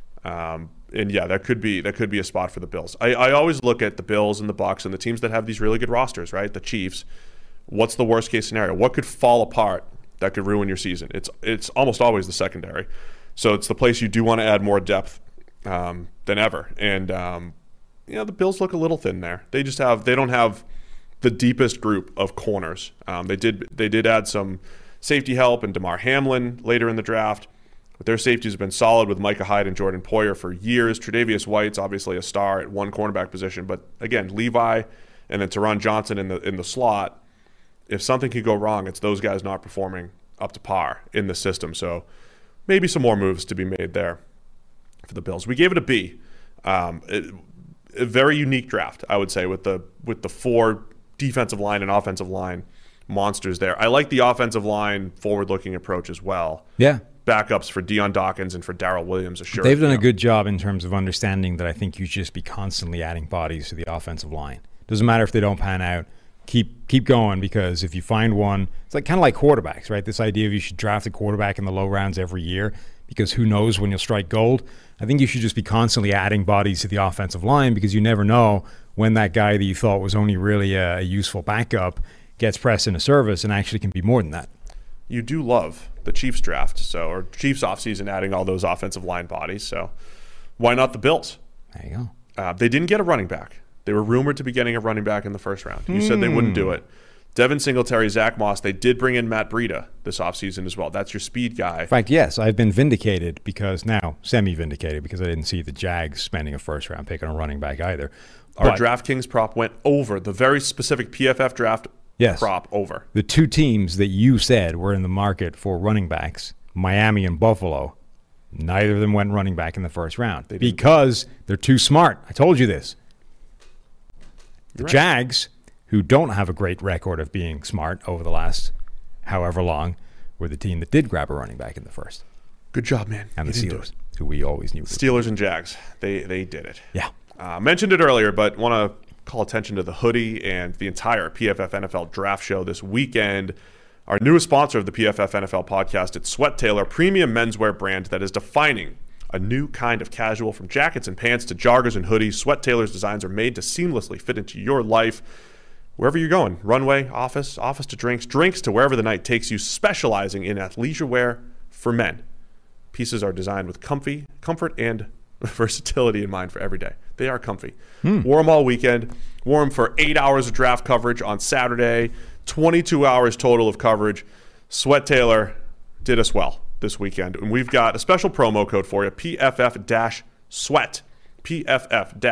Um, and, yeah, that could be that could be a spot for the Bills. I, I always look at the Bills and the Bucs and the teams that have these really good rosters, right? The Chiefs. What's the worst-case scenario? What could fall apart that could ruin your season? It's it's almost always the secondary. So it's the place you do want to add more depth um, than ever. And, um, you know, the Bills look a little thin there. They just have – they don't have the deepest group of corners. Um, they did they did add some safety help and DeMar Hamlin later in the draft. But their safeties have been solid with Micah Hyde and Jordan Poyer for years. Tre'Davious White's obviously a star at one cornerback position. But, again, Levi and then Teron Johnson in the in the slot – if something could go wrong, it's those guys not performing up to par in the system. So maybe some more moves to be made there for the Bills. We gave it a B. Um, it, a very unique draft, I would say, with the with the four defensive line and offensive line monsters there. I like the offensive line forward-looking approach as well. Yeah. Backups for Deion Dawkins and for Darrell Williams. Assured, They've done you a know. good job in terms of understanding that I think you should just be constantly adding bodies to the offensive line. Doesn't matter if they don't pan out. Keep keep going, because if you find one, it's like kind of like quarterbacks, right? This idea of you should draft a quarterback in the low rounds every year because who knows when you'll strike gold. I think you should just be constantly adding bodies to the offensive line because you never know when that guy that you thought was only really a, a useful backup gets pressed into service and actually can be more than that. You do love the Chiefs draft, so or Chiefs offseason adding all those offensive line bodies. So why not the Bills? There you go. Uh, they didn't get a running back. They were rumored to be getting a running back in the first round. You mm. said they wouldn't do it. Devin Singletary, Zach Moss, they did bring in Matt Breida this offseason as well. That's your speed guy. In fact, yes, I've been vindicated because now, semi-vindicated, because I didn't see the Jags spending a first-round pick on a running back either. Our but, DraftKings prop went over, the very specific P F F draft yes, prop over. The two teams that you said were in the market for running backs, Miami and Buffalo, neither of them went running back in the first round they because they're too smart. I told you this. The You're right. Jags who don't have a great record of being smart over the last however long, were the team that did grab a running back in the first. Good job, man. And You the didn't do Steelers, it. who we always knew. would. Steelers and Jags. They they did it. Yeah. Uh, mentioned it earlier, but want to call attention to the hoodie and the entire P F F N F L draft show this weekend. Our newest sponsor of the P F F N F L podcast, it's Sweat Tailor, premium menswear brand that is defining a new kind of casual. From jackets and pants to joggers and hoodies, Sweat Tailor's designs are made to seamlessly fit into your life. Wherever you're going, runway, office, office to drinks, drinks to wherever the night takes you, specializing in athleisure wear for men. Pieces are designed with comfy, comfort and versatility in mind for every day. They are comfy. Hmm. Wore them all weekend. Wore them for eight hours of draft coverage on Saturday. twenty-two hours total of coverage. Sweat Tailor did us well this weekend. And we've got a special promo code for you, P F F-SWEAT. P F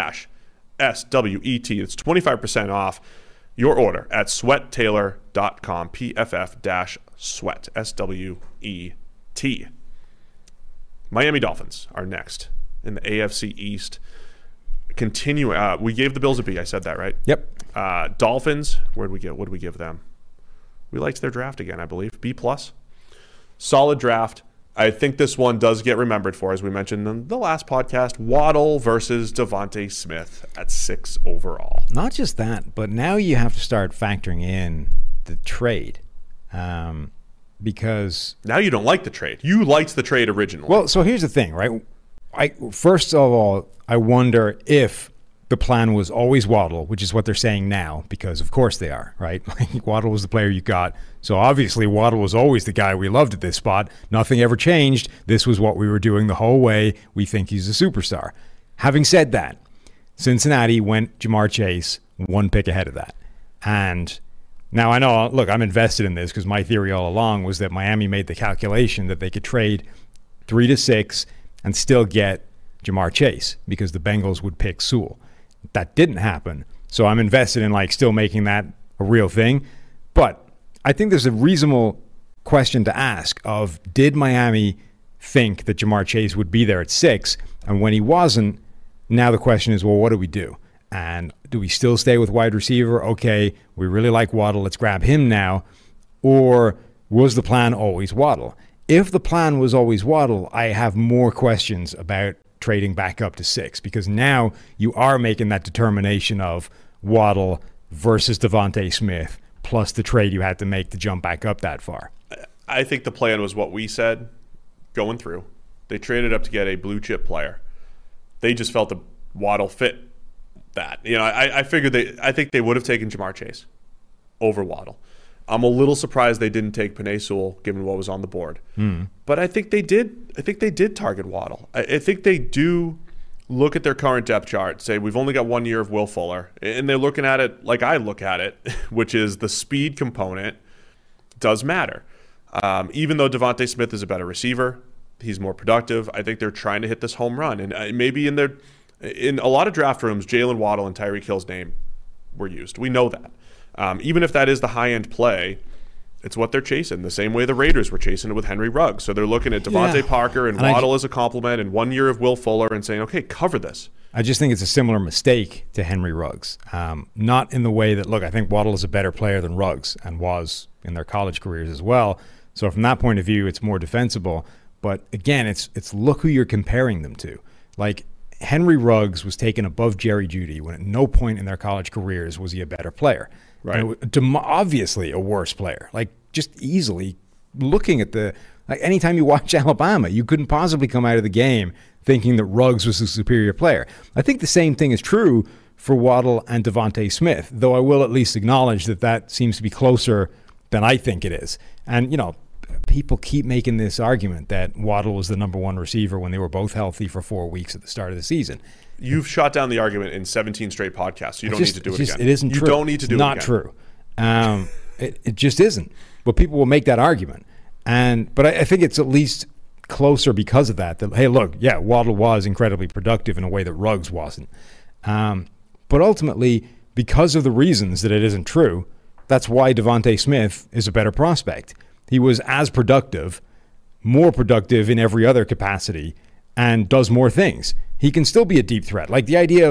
F-S W E T. It's twenty-five percent off your order at sweat tailor dot com. P F F-SWEAT. S W E T. Miami Dolphins are next in the A F C East. Continue. Uh, we gave the Bills a B. I said that, right? Yep. Uh, Dolphins, where did we get? What did we give them? We liked their draft again, I believe. B plus. Solid draft. I think this one does get remembered for, as we mentioned in the last podcast, Waddle versus Devontae Smith at six overall. Not just that, but now you have to start factoring in the trade. Um, because... Now you don't like the trade. You liked the trade originally. Well, so here's the thing, right? I First of all, I wonder if the plan was always Waddle, which is what they're saying now, because of course they are, right? Like, Waddle was the player you got. So obviously Waddle was always the guy we loved at this spot. Nothing ever changed. This was what we were doing the whole way. We think he's a superstar. Having said that, Cincinnati went Jamar Chase one pick ahead of that. And now I know, look, I'm invested in this because my theory all along was that Miami made the calculation that they could trade three to six and still get Jamar Chase because the Bengals would pick Sewell. That didn't happen. So I'm invested in like still making that a real thing. But I think there's a reasonable question to ask of, did Miami think that Jamar Chase would be there at six? And when he wasn't, now the question is, well, what do we do? And do we still stay with wide receiver? Okay, we really like Waddle. Let's grab him now. Or was the plan always Waddle? If the plan was always Waddle, I have more questions about trading back up to six, because now you are making that determination of Waddle versus Devontae Smith plus the trade you had to make to jump back up that far. I think the plan was what we said going through. They traded up to get a blue chip player. They just felt the Waddle fit that. You know, I, I figured they I think they would have taken Jamar Chase over Waddle. I'm a little surprised they didn't take Penei Sewell, given what was on the board. Mm. But I think they did. I think they did target Waddle. I, I think they do look at their current depth chart, say we've only got one year of Will Fuller, and they're looking at it like I look at it, which is the speed component does matter. Um, even though Devontae Smith is a better receiver, he's more productive. I think they're trying to hit this home run, and maybe in their in a lot of draft rooms, Jalen Waddle and Tyreek Hill's name were used. We know that. Um, even if that is the high-end play, it's what they're chasing. The same way the Raiders were chasing it with Henry Ruggs. So they're looking at Devontae yeah. Parker and, and Waddle I, as a compliment and one year of Will Fuller and saying, okay, cover this. I just think it's a similar mistake to Henry Ruggs. Um, not in the way that, look, I think Waddle is a better player than Ruggs and was in their college careers as well. So from that point of view, it's more defensible. But again, it's it's look who you're comparing them to. Like, Henry Ruggs was taken above Jerry Jeudy when at no point in their college careers was he a better player. Right. And obviously a worse player. Like, just easily looking at the, like, anytime you watch Alabama, you couldn't possibly come out of the game thinking that Ruggs was a superior player. I think the same thing is true for Waddle and Devontae Smith, though I will at least acknowledge that that seems to be closer than I think it is. And, you know, people keep making this argument that Waddle was the number one receiver when they were both healthy for four weeks at the start of the season. You've shot down the argument in seventeen straight podcasts. So you don't just, need to do it just, again. It isn't you true. You don't need to do it's it not again. true. Um, it, it just isn't. But people will make that argument. And But I, I think it's at least closer because of that. That, hey, look, yeah, Waddle was incredibly productive in a way that Ruggs wasn't. Um, but ultimately, because of the reasons that it isn't true, that's why Devontae Smith is a better prospect. He was as productive, more productive in every other capacity, and does more things. He can still be a deep threat. Like, the idea of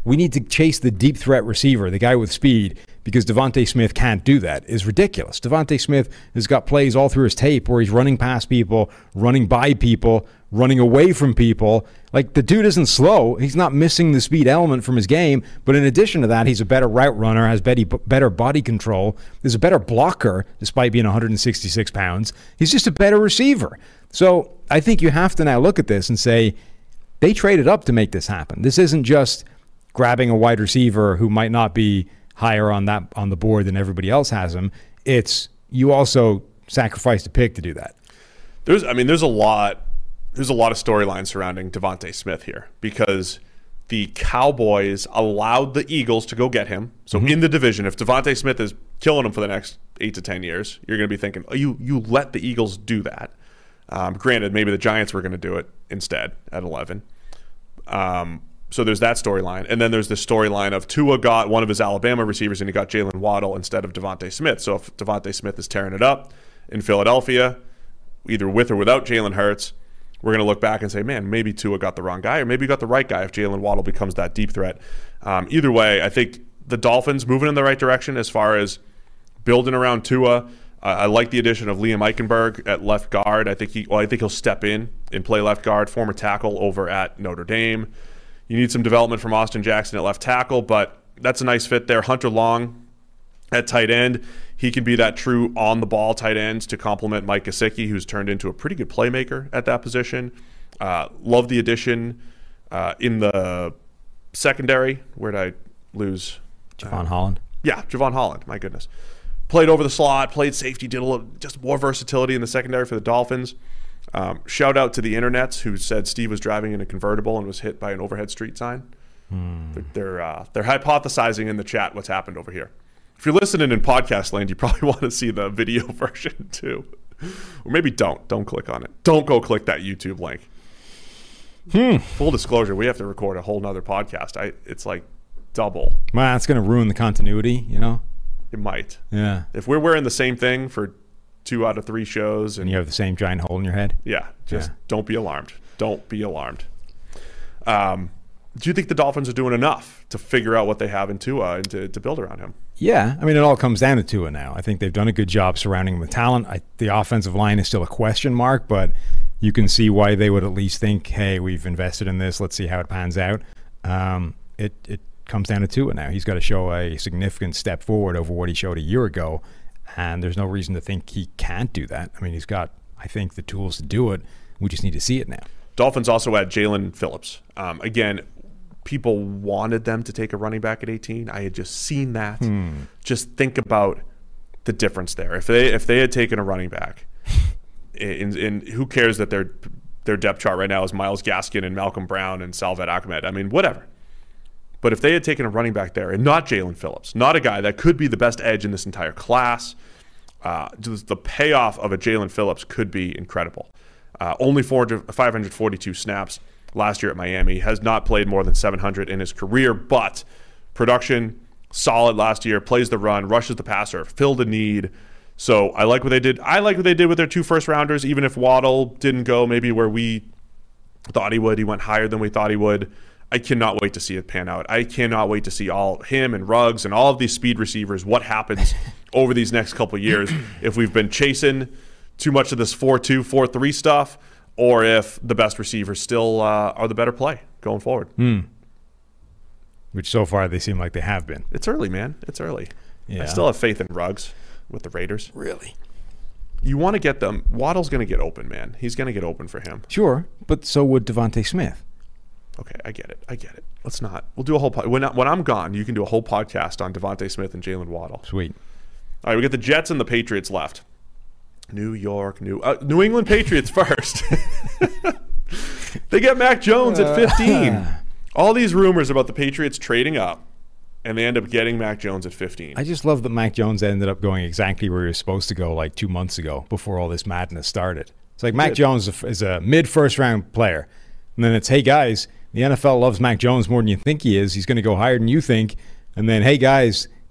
we need to chase the deep threat receiver, the guy with speed, because Devontae Smith can't do that is ridiculous. Devontae Smith has got plays all through his tape where he's running past people, running by people, running away from people. Like, the dude isn't slow. He's not missing the speed element from his game. But in addition to that, he's a better route runner, has better body control, is a better blocker despite being one hundred sixty-six pounds. He's just a better receiver. So I think you have to now look at this and say, they traded up to make this happen. This isn't just grabbing a wide receiver who might not be higher on that on the board than everybody else has him. It's you also sacrificed a pick to do that. There's, I mean, there's a lot, there's a lot of storylines surrounding Devontae Smith here because the Cowboys allowed the Eagles to go get him. So mm-hmm. in the division, if Devontae Smith is killing him for the next eight to ten years, you're going to be thinking, oh, you you let the Eagles do that. Um, granted, maybe the Giants were going to do it instead at eleven. Um, So there's that storyline. And then there's the storyline of Tua got one of his Alabama receivers and he got Jalen Waddle instead of Devontae Smith. So if Devontae Smith is tearing it up in Philadelphia, either with or without Jalen Hurts, we're going to look back and say, man, maybe Tua got the wrong guy or maybe he got the right guy if Jalen Waddle becomes that deep threat. Um, either way, I think the Dolphins moving in the right direction as far as building around Tua. Uh, I like the addition of Liam Eichenberg at left guard. I think he, well, I think he'll step in and play left guard, former tackle over at Notre Dame. You need some development from Austin Jackson at left tackle, but that's a nice fit there. Hunter Long at tight end. He can be that true on-the-ball tight end to complement Mike Gesicki, who's turned into a pretty good playmaker at that position. Uh, love the addition uh, in the secondary. Where did I lose? Javon uh, Holland. Yeah, Javon Holland. My goodness. Played over the slot, played safety, did a little, just more versatility in the secondary for the Dolphins. Um, shout out to the internets who said Steve was driving in a convertible and was hit by an overhead street sign. Hmm. They're they're, uh, they're hypothesizing in the chat what's happened over here. If you're listening in podcast land, you probably want to see the video version too. Or maybe don't. Don't click on it. Don't go click that YouTube link. Hmm. Full disclosure, we have to record a whole nother podcast. I It's like double. Man, it's going to ruin the continuity, you know? It might. Yeah. If we're wearing the same thing for two out of three shows. And, and you have the same giant hole in your head? Yeah. Just yeah. don't be alarmed. Don't be alarmed. Um, do you think the Dolphins are doing enough to figure out what they have in Tua and to, to build around him? Yeah. I mean, it all comes down to Tua now. I think they've done a good job surrounding him with talent. I, the offensive line is still a question mark, but you can see why they would at least think, hey, we've invested in this. Let's see how it pans out. Um, it, it comes down to Tua now. He's got to show a significant step forward over what he showed a year ago. And there's no reason to think he can't do that. I mean, he's got, I think, the tools to do it. We just need to see it now. Dolphins also had Jalen Phillips. Um, again, people wanted them to take a running back at eighteen. I had just seen that. Hmm. Just think about the difference there. If they if they had taken a running back, and, and who cares that their their depth chart right now is Myles Gaskin and Malcolm Brown and Salved Ahmed. I mean, whatever. But if they had taken a running back there and not Jalen Phillips, not a guy that could be the best edge in this entire class, uh, just the payoff of a Jalen Phillips could be incredible. Uh, only five hundred forty-two snaps last year at Miami. Has not played more than seven hundred in his career, but production solid last year. Plays the run, rushes the passer, filled a need. So I like what they did. I like what they did with their two first rounders. Even if Waddle didn't go maybe where we thought he would, he went higher than we thought he would. I cannot wait to see it pan out. I cannot wait to see all him and Ruggs and all of these speed receivers, what happens over these next couple of years if we've been chasing too much of this four two, four three stuff, or if the best receivers still uh, are the better play going forward. Hmm. Which so far they seem like they have been. It's early, man. It's early. Yeah. I still have faith in Ruggs with the Raiders. Really? You want to get them. Waddle's going to get open, man. He's going to get open for him. Sure, but so would Devontae Smith. Okay, I get it. I get it. Let's not. We'll do a whole pod. When, when I'm gone, you can do a whole podcast on Devontae Smith and Jalen Waddle. Sweet. All right, we got the Jets and the Patriots left. New York, New uh, New England Patriots first. They get Mac Jones at fifteen. All these rumors about the Patriots trading up, and they end up getting Mac Jones at fifteen. I just love that Mac Jones ended up going exactly where he was supposed to go like two months ago before all this madness started. It's like Mac Jones is a mid-first round player. And then it's, hey, guys, the N F L loves Mac Jones more than you think he is. He's going to go higher than you think. And then, hey, guys,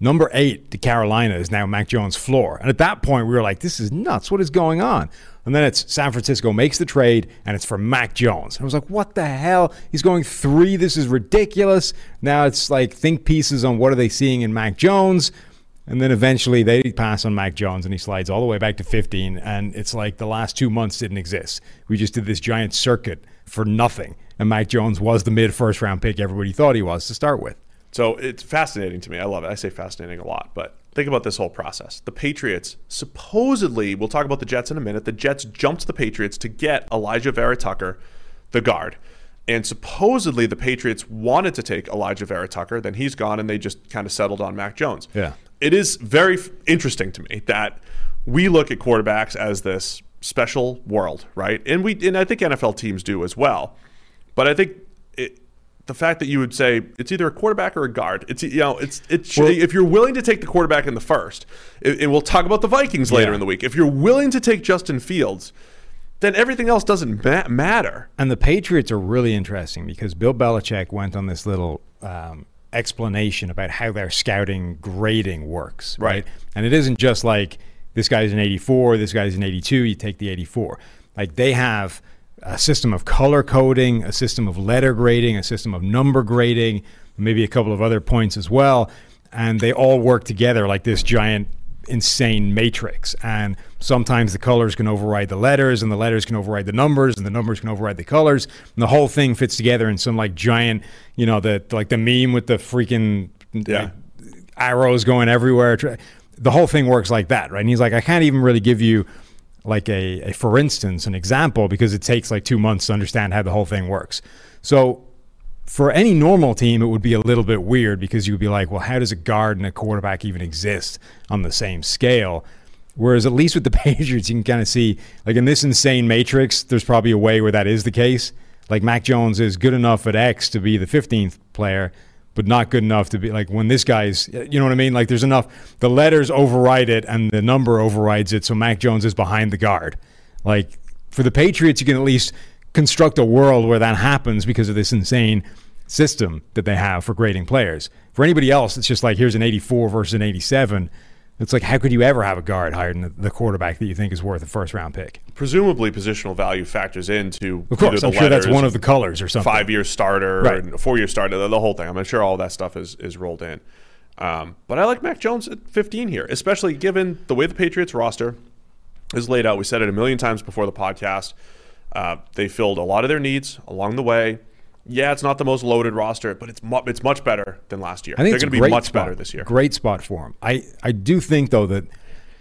Number eight to Carolina is now Mac Jones' floor. And at that point, we were like, this is nuts. What is going on? And then it's San Francisco makes the trade, and it's for Mac Jones. And I was like, what the hell? He's going three. This is ridiculous. Now it's like think pieces on what are they seeing in Mac Jones. And then eventually they pass on Mac Jones, and he slides all the way back to fifteen. And it's like the last two months didn't exist. We just did this giant circuit for nothing. And Mac Jones was the mid-first round pick everybody thought he was to start with. So it's fascinating to me. I love it. I say fascinating a lot. But think about this whole process. The Patriots, supposedly, we'll talk about the Jets in a minute. The Jets jumped the Patriots to get Elijah Vera Tucker, the guard. And supposedly the Patriots wanted to take Elijah Vera Tucker. Then he's gone, and they just kind of settled on Mac Jones. Yeah. It is very f- interesting to me that we look at quarterbacks as this special world, right? And we, and I think N F L teams do as well. But I think it, the fact that you would say it's either a quarterback or a guard, it's you know, it's it's well, if you're willing to take the quarterback in the first, and we'll talk about the Vikings later yeah. in the week. If you're willing to take Justin Fields, then everything else doesn't ma- matter. And the Patriots are really interesting because Bill Belichick went on this little um, explanation about how their scouting grading works, right? Right. And it isn't just like this guy's an eighty-four, this guy's an eighty-two, you take the eighty-four. Like they have a system of color coding, a system of letter grading, a system of number grading, maybe a couple of other points as well. And they all work together like this giant, insane matrix. And sometimes the colors can override the letters, and the letters can override the numbers, and the numbers can override the colors. And the whole thing fits together in some like giant, you know, the like the meme with the freaking yeah. like, arrows going everywhere. The whole thing works like that, right? And he's like, I can't even really give you like a, a for instance, an example, because it takes like two months to understand how the whole thing works. So for any normal team, it would be a little bit weird because you would be like, well, how does a guard and a quarterback even exist on the same scale? Whereas at least with the Patriots, you can kind of see, like in this insane matrix, there's probably a way where that is the case. Like Mac Jones is good enough at X to be the fifteenth player, but not good enough to be like when this guy's, you know what I mean? Like there's enough, the letters override it and the number overrides it, so Mac Jones is behind the guard. Like for the Patriots, you can at least construct a world where that happens because of this insane system that they have for grading players. For anybody else, it's just like here's an eighty-four versus an eighty-seven. It's like, how could you ever have a guard higher than the quarterback that you think is worth a first-round pick? Presumably, positional value factors into of course. The I'm sure that's one of the colors or something. Five-year starter, right. and four-year starter, the, the whole thing. I'm sure all that stuff is is rolled in. Um, but I like Mac Jones at fifteen here, especially given the way the Patriots roster is laid out. We said it a million times before the podcast. Uh, they filled a lot of their needs along the way. Yeah, it's not the most loaded roster, but it's mu- it's much better than last year. I think they're going to be much spot. better this year. Great spot for him. I, I do think, though, that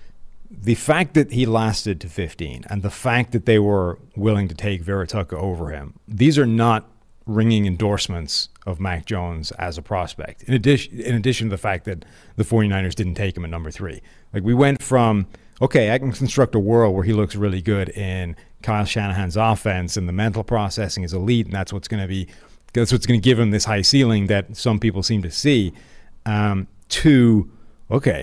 the fact that he lasted to fifteen and the fact that they were willing to take Vera Tucker over him, these are not ringing endorsements of Mac Jones as a prospect. In addition, in addition to the fact that the 49ers didn't take him at number three. Like we went from, okay, I can construct a world where he looks really good in Kyle Shanahan's offense and the mental processing is elite, and that's what's going to be, that's what's going to give him this high ceiling that some people seem to see. Um, to, okay,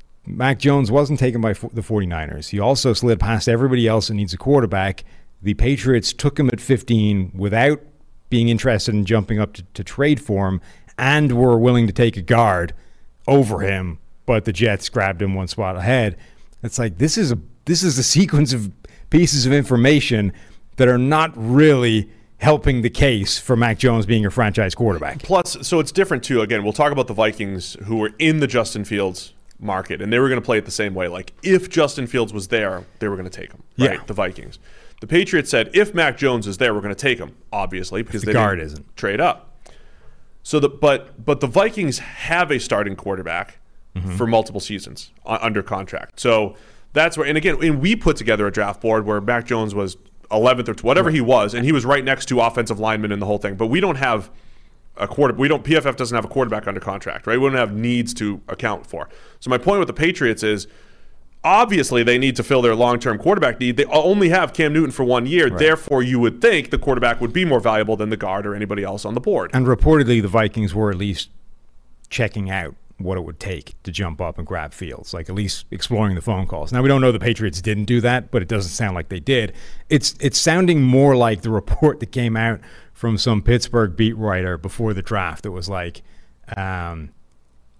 Mac Jones wasn't taken by the 49ers. He also slid past everybody else that needs a quarterback. The Patriots took him at fifteen without being interested in jumping up to, to trade for him, and were willing to take a guard over him, but the Jets grabbed him one spot ahead. It's like, this is a this is a sequence of pieces of information that are not really helping the case for Mac Jones being your franchise quarterback. Plus, so it's different too. Again, we'll talk about the Vikings who were in the Justin Fields market, and they were going to play it the same way. Like, if Justin Fields was there, they were going to take him, right? Yeah. The Vikings. The Patriots said, if Mac Jones is there, we're going to take him, obviously, because the they guard didn't isn't. trade up. So, the but but the Vikings have a starting quarterback mm-hmm. for multiple seasons uh, under contract. So that's where, and again, and we put together a draft board where Mac Jones was eleventh or whatever he was, and he was right next to offensive linemen in the whole thing. But we don't have a quarter. We don't. P F F doesn't have a quarterback under contract, right? We don't have needs to account for. So my point with the Patriots is, obviously they need to fill their long-term quarterback need. They only have Cam Newton for one year. Right. Therefore, you would think the quarterback would be more valuable than the guard or anybody else on the board. And reportedly, the Vikings were at least checking out what it would take to jump up and grab Fields, like at least exploring the phone calls. Now, we don't know the Patriots didn't do that, but it doesn't sound like they did. It's it's sounding more like the report that came out from some Pittsburgh beat writer before the draft. It was like, um,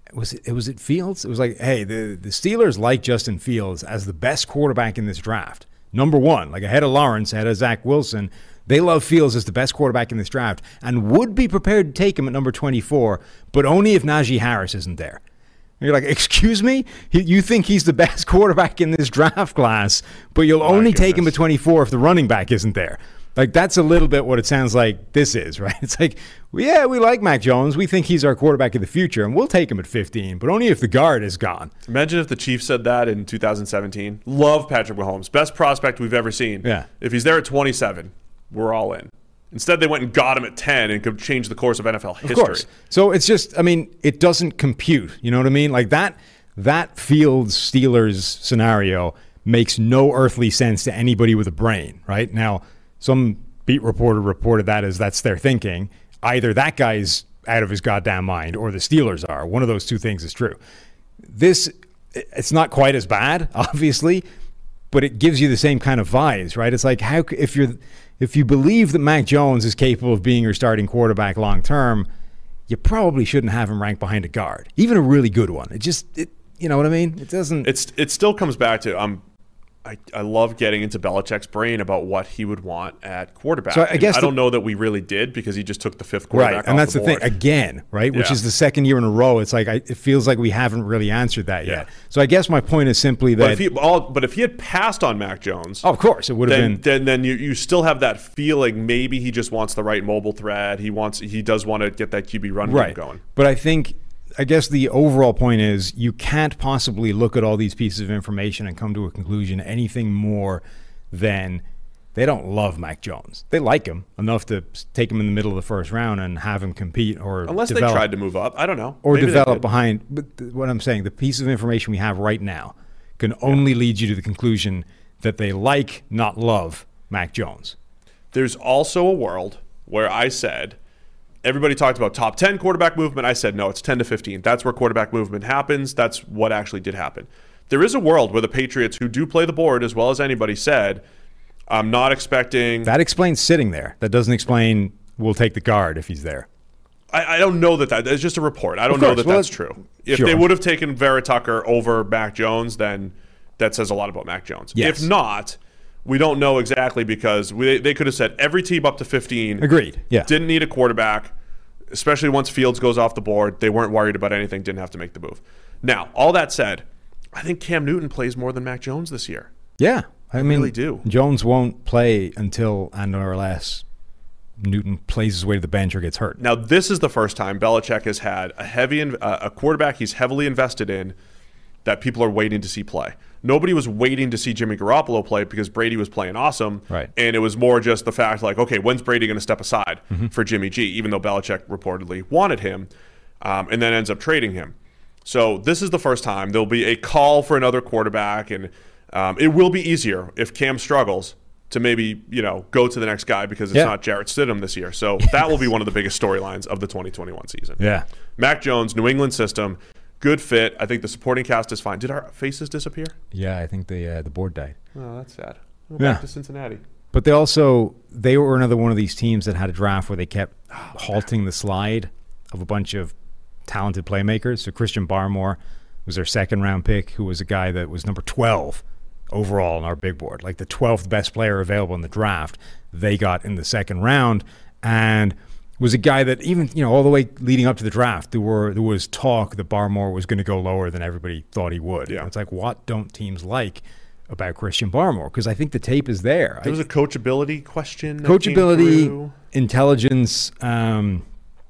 was it, it was it Fields? It was like, hey, the, the Steelers like Justin Fields as the best quarterback in this draft. Number one, like ahead of Lawrence, ahead of Zach Wilson. They love Fields as the best quarterback in this draft and would be prepared to take him at number twenty-four, but only if Najee Harris isn't there. And you're like, excuse me? He, you think he's the best quarterback in this draft class, but you'll My only goodness. take him at twenty-four if the running back isn't there. Like, that's a little bit what it sounds like this is, right? It's like, well, yeah, we like Mac Jones. We think he's our quarterback of the future, and we'll take him at fifteen, but only if the guard is gone. Imagine if the Chiefs said that in two thousand seventeen. Love Patrick Mahomes. Best prospect we've ever seen. Yeah. If he's there at twenty-seven, we're all in. Instead, they went and got him at ten and could change the course of N F L history. Of course. So it's just, I mean, it doesn't compute. You know what I mean? Like that, that Fields Steelers scenario makes no earthly sense to anybody with a brain, right? Now, some beat reporter reported that as that's their thinking. Either that guy's out of his goddamn mind or the Steelers are. One of those two things is true. This, it's not quite as bad, obviously, but it gives you the same kind of vibes, right? It's like, how if you're if you believe that Mac Jones is capable of being your starting quarterback long term, you probably shouldn't have him ranked behind a guard, even a really good one. It just, it, you know what I mean? It doesn't. It's it still comes back to um, I, I love getting into Belichick's brain about what he would want at quarterback. So I And guess I the- don't know that we really did because he just took the fifth quarterback right, off and that's the the, board. thing again, right? Which Yeah. is the second year in a row. It's like I, it feels like we haven't really answered that Yeah. yet. So I guess my point is simply But that, if he all, but if he had passed on Mac Jones, oh, of course, it would have then been. then then you, you still have that feeling maybe he just wants the right mobile threat. He wants he does want to get that Q B run Right. game going. But I think, I guess the overall point is you can't possibly look at all these pieces of information and come to a conclusion anything more than they don't love Mac Jones. They like him enough to take him in the middle of the first round and have him compete or Unless develop, they tried to move up, I don't know. or Maybe they develop did. behind. But th- what I'm saying, the piece of information we have right now can only lead you to the conclusion that they like, not love, Mac Jones. There's also a world where I said, everybody talked about top ten quarterback movement. I said, no, it's ten to fifteen. That's where quarterback movement happens. That's what actually did happen. There is a world where the Patriots, who do play the board as well as anybody, said, I'm not expecting... That explains sitting there. That doesn't explain we'll take the guard if he's there. I, I don't know that that... It's just a report. I don't Of know course. that Well, that's it- true. If sure. they would have taken Vera Tucker over Mac Jones, then that says a lot about Mac Jones. Yes. If not, we don't know exactly because we, they could have said every team up to fifteen... Agreed, yeah. Didn't need a quarterback, especially once Fields goes off the board. They weren't worried about anything, didn't have to make the move. Now, all that said, I think Cam Newton plays more than Mac Jones this year. Yeah. I, mean, really do. Jones won't play until, and or less, Newton plays his way to the bench or gets hurt. Now, this is the first time Belichick has had a heavy in, uh, a quarterback he's heavily invested in that people are waiting to see play. Nobody was waiting to see Jimmy Garoppolo play because Brady was playing awesome. Right. And it was more just the fact like, okay, when's Brady going to step aside Mm-hmm. for Jimmy G, even though Belichick reportedly wanted him um, and then ends up trading him. So this is the first time there'll be a call for another quarterback, and um, it will be easier if Cam struggles to maybe, you know, go to the next guy because it's Yeah. not Jarrett Stidham this year. So that will be one of the biggest storylines of the twenty twenty-one season. Yeah. Mac Jones, New England system, good fit. I think the supporting cast is fine. Did our faces disappear? Yeah, I think the uh, the board died. Oh, that's sad. Go Yeah. back to Cincinnati. But they also, they were another one of these teams that had a draft where they kept halting the slide of a bunch of talented playmakers. So Christian Barmore was their second round pick, who was a guy that was number twelve overall on our big board, like the twelfth best player available in the draft. They got in the second round, and was a guy that even, you know, all the way leading up to the draft, there were there was talk that Barmore was going to go lower than everybody thought he would. Yeah. And it's like, what don't teams like about Christian Barmore? Because I think the tape is there. There was a coachability question. that came Coachability, through. intelligence, um,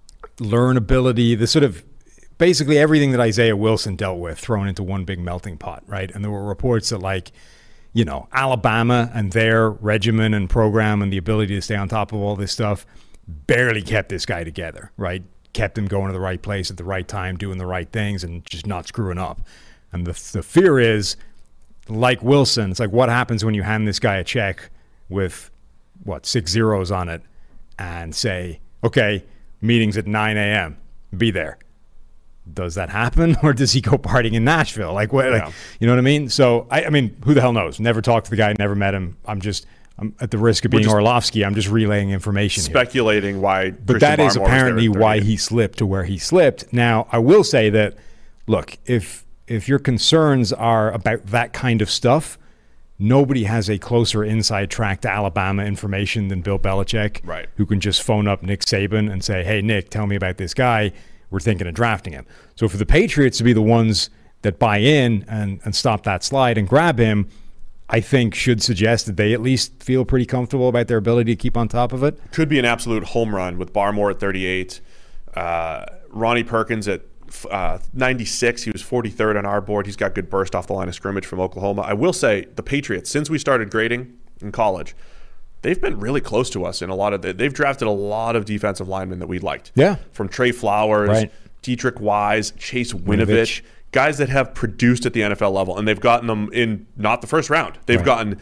learnability, the sort of basically everything that Isaiah Wilson dealt with thrown into one big melting pot, right? And there were reports that, like, you know, Alabama and their regimen and program and the ability to stay on top of all this stuff barely kept this guy together, right? Kept him going to the right place at the right time, doing the right things, and just not screwing up. And the, the fear is, like Wilson, it's like, what happens when you hand this guy a check with, what, six zeros on it and say, okay, meeting's at nine a.m., be there. Does that happen, or does he go partying in Nashville? Like, what? Like, Yeah. you know what I mean? So, I, I mean, who the hell knows? Never talked to the guy, never met him. I'm just, I'm at the risk of being just Orlovsky. I'm just relaying information here. Speculating why. But Christian that is Barmore was there apparently at why thirty. he slipped to where he slipped. Now, I will say that look, if if your concerns are about that kind of stuff, nobody has a closer inside track to Alabama information than Bill Belichick, right? Who can just phone up Nick Saban and say, hey, Nick, tell me about this guy. We're thinking of drafting him. So for the Patriots to be the ones that buy in and, and stop that slide and grab him, I think should suggest that they at least feel pretty comfortable about their ability to keep on top of it. Could be an absolute home run with Barmore at thirty-eight, uh, Ronnie Perkins at uh, ninety-six. He was forty-third on our board. He's got good burst off the line of scrimmage from Oklahoma. I will say the Patriots, since we started grading in college, they've been really close to us in a lot of the, they've drafted a lot of defensive linemen that we liked. Yeah. From Trey Flowers, right. Dietrich Wise, Chase Winovich. Winovich. Guys that have produced at the N F L level, and they've gotten them in not the first round. They've right. gotten,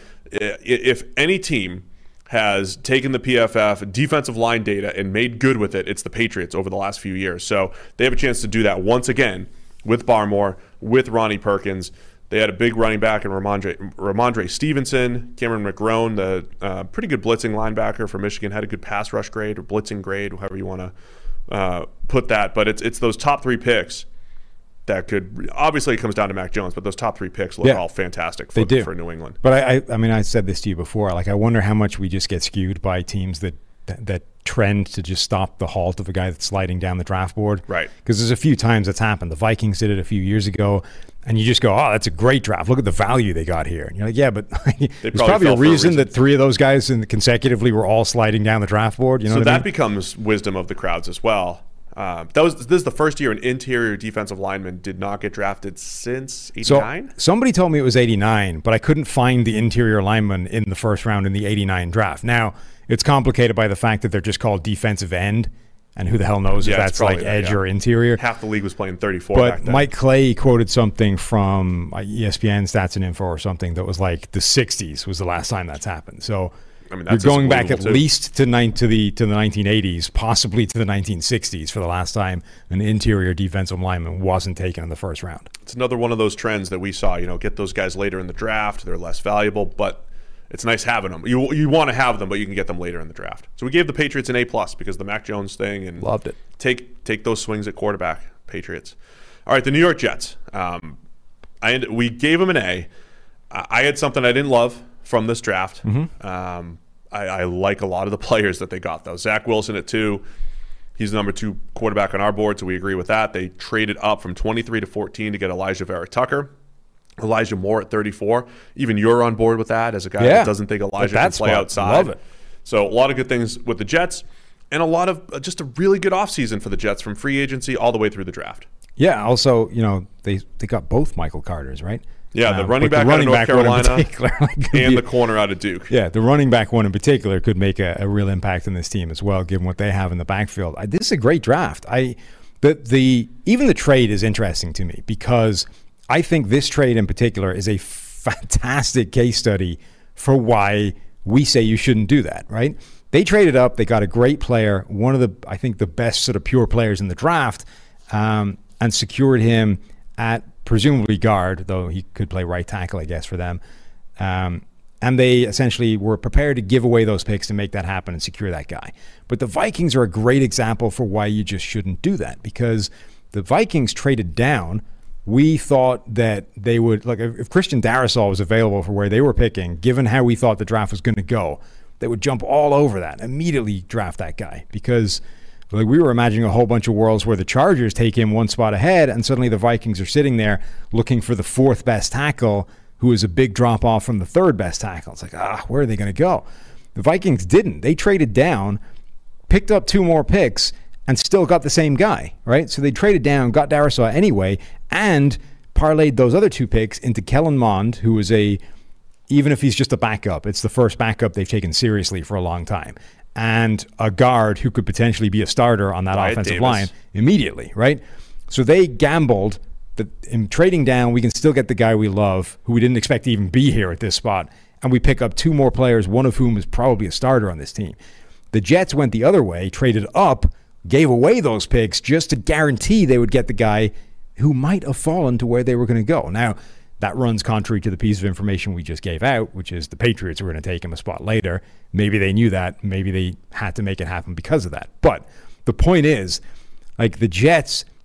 if any team has taken the P F F defensive line data and made good with it, it's the Patriots over the last few years. So they have a chance to do that once again with Barmore, with Ronnie Perkins. They had a big running back in Ramondre, Ramondre Stevenson. Cameron McGrone, the uh, pretty good blitzing linebacker from Michigan, had a good pass rush grade or blitzing grade, however you want to uh, put that. But it's it's those top three picks that could, obviously it comes down to Mac Jones, but those top three picks look yeah, all fantastic for, they do. for New England. But I, I, I mean, I said this to you before. Like, I wonder how much we just get skewed by teams that that, that trend to just stop the halt of a guy that's sliding down the draft board. Right. Because there's a few times that's happened. The Vikings did it a few years ago, and you just go, "Oh, that's a great draft. Look at the value they got here." And you're like, "Yeah, but there's probably probably a reason, a reason that three of those guys in consecutively were all sliding down the draft board." You know, so what that I mean? becomes wisdom of the crowds as well. Uh, that was this is the first year an interior defensive lineman did not get drafted since eighty-nine. So somebody told me it was eighty-nine, but I couldn't find the interior lineman in the first round in the eighty-nine draft. Now, it's complicated by the fact that they're just called defensive end, and who the hell knows Yeah, if it's that's like probably that, edge yeah. or interior. Half the league was playing thirty-four back But then. Mike Clay quoted something from uh, E S P N Stats and Info or something that was like the sixties was the last time that's happened. So I mean, you're that's going back at unbelievable, too. least to nine to the to the nineteen eighties, possibly to the nineteen sixties for the last time an interior defensive lineman wasn't taken in the first round. It's another one of those trends that we saw. You know, get those guys later in the draft; they're less valuable, but it's nice having them. You you want to have them, but you can get them later in the draft. So we gave the Patriots an A plus because of the Mac Jones thing, and Loved it. Take take those swings at quarterback, Patriots. All right, the New York Jets. Um, I ended, we gave them an A. I, I had something I didn't love from this draft. Mm-hmm. Um, I, I like a lot of the players that they got, though. Zach Wilson at two. He's the number two quarterback on our board, so we agree with that. They traded up from twenty-three to fourteen to get Elijah Vera Tucker. Elijah Moore at thirty-four. Even you're on board with that as a guy Yeah. that doesn't think Elijah can That's play what- outside. love it. So a lot of good things with the Jets, and a lot of uh, just a really good offseason for the Jets from free agency all the way through the draft. Yeah. Also, you know, they they got both Michael Carters, right? Yeah, the Um, running but back the out of running North back one in Carolina particular, like, could and be- the corner out of Duke. Yeah, the running back one in particular could make a, a real impact on this team as well, given what they have in the backfield. I, this is a great draft. I, the the even the trade is interesting to me because I think this trade in particular is a fantastic case study for why we say you shouldn't do that. Right? They traded up. They got a great player, one of the I think the best sort of pure players in the draft, um, and secured him at presumably guard, though he could play right tackle, I guess, for them. Um, and they essentially were prepared to give away those picks to make that happen and secure that guy. But the Vikings are a great example for why you just shouldn't do that, because the Vikings traded down. We thought that they would, like, if Christian Darrisaw was available for where they were picking, given how we thought the draft was going to go, they would jump all over that, immediately draft that guy, because like we were imagining a whole bunch of worlds where the Chargers take him one spot ahead, and suddenly the Vikings are sitting there looking for the fourth best tackle, who is a big drop off from the third best tackle. It's like, ah, where are they going to go? The Vikings didn't. They traded down, picked up two more picks, and still got the same guy, right? So they traded down, got Darrisaw anyway, and parlayed those other two picks into Kellen Mond, who was a, even if he's just a backup, it's the first backup they've taken seriously for a long time, and a guard who could potentially be a starter on that Wyatt offensive Davis. line immediately, right? So they gambled that in trading down, we can still get the guy we love, who we didn't expect to even be here at this spot, and we pick up two more players, one of whom is probably a starter on this team. The Jets went the other way, traded up, gave away those picks just to guarantee they would get the guy who might have fallen to where they were going to go. Now, that runs contrary to the piece of information we just gave out, which is the Patriots were going to take him a spot later. Maybe they knew that. Maybe they had to make it happen because of that. But the point is, like, the Jets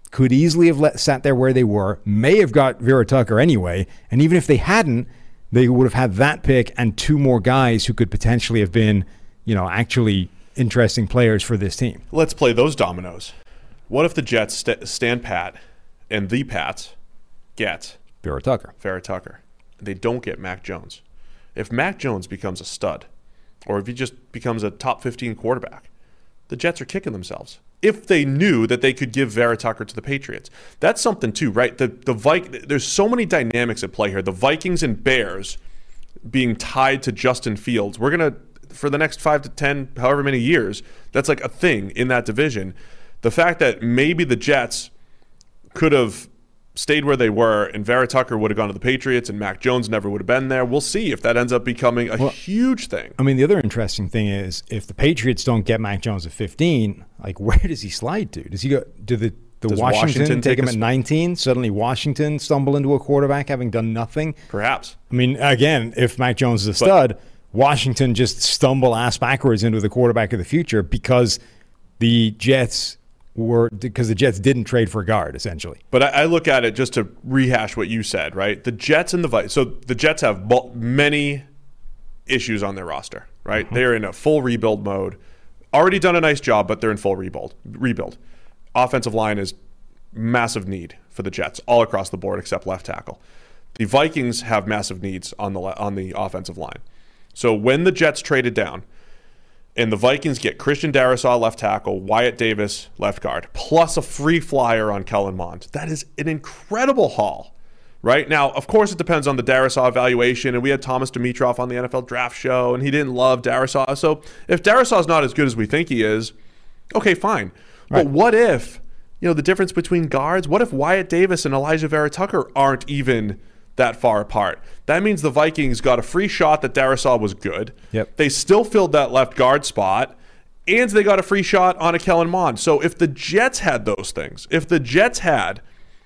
could easily have let, sat there where they were, may have got Vera Tucker anyway, and even if they hadn't, they would have had that pick and two more guys who could potentially have been, you know, actually interesting players for this team. Let's play those dominoes. What if the Jets st- stand pat and the Pats get Vera Tucker. Vera Tucker. They don't get Mac Jones. If Mac Jones becomes a stud, or if he just becomes a top fifteen quarterback, the Jets are kicking themselves. If they knew that they could give Vera Tucker to the Patriots. That's something too, right? The the Vik- There's so many dynamics at play here. The Vikings and Bears being tied to Justin Fields. We're going to, for the next five to ten, however many years, that's like a thing in that division. The fact that maybe the Jets could have stayed where they were and Vera Tucker would have gone to the Patriots and Mac Jones never would have been there. We'll see if that ends up becoming a well, huge thing. I mean, the other interesting thing is if the Patriots don't get Mac Jones at fifteen, like where does he slide to? Does he go do the the Washington, Washington take him at nineteen? Suddenly Washington stumble into a quarterback having done nothing? Perhaps. I mean, again, if Mac Jones is a stud, but, Washington just stumble ass backwards into the quarterback of the future because the Jets were because the Jets didn't trade for a guard, essentially. But I, I look at it just to rehash what you said, right? The Jets and the Vikings. So the Jets have many issues on their roster, right? Mm-hmm. They're in a full rebuild mode. Already done a nice job, but they're in full rebuild. Rebuild. Offensive line is massive need for the Jets all across the board except left tackle. The Vikings have massive needs on the on the offensive line. So when the Jets traded down, and the Vikings get Christian Darrisaw left tackle, Wyatt Davis left guard, plus a free flyer on Kellen Mond. That is an incredible haul, right? Now, of course, it depends on the Darrisaw evaluation, and we had Thomas Dimitroff on the N F L Draft Show, and he didn't love Darrisaw. So if Darrisaw's not as good as we think he is, okay, fine. Right. But what if, you know, the difference between guards, what if Wyatt Davis and Elijah Vera Tucker aren't even that far apart? That means the Vikings got a free shot that Darrisaw was good. Yep. They still filled that left guard spot, and they got a free shot on a Kellen Mond. So if the Jets had those things, if the Jets had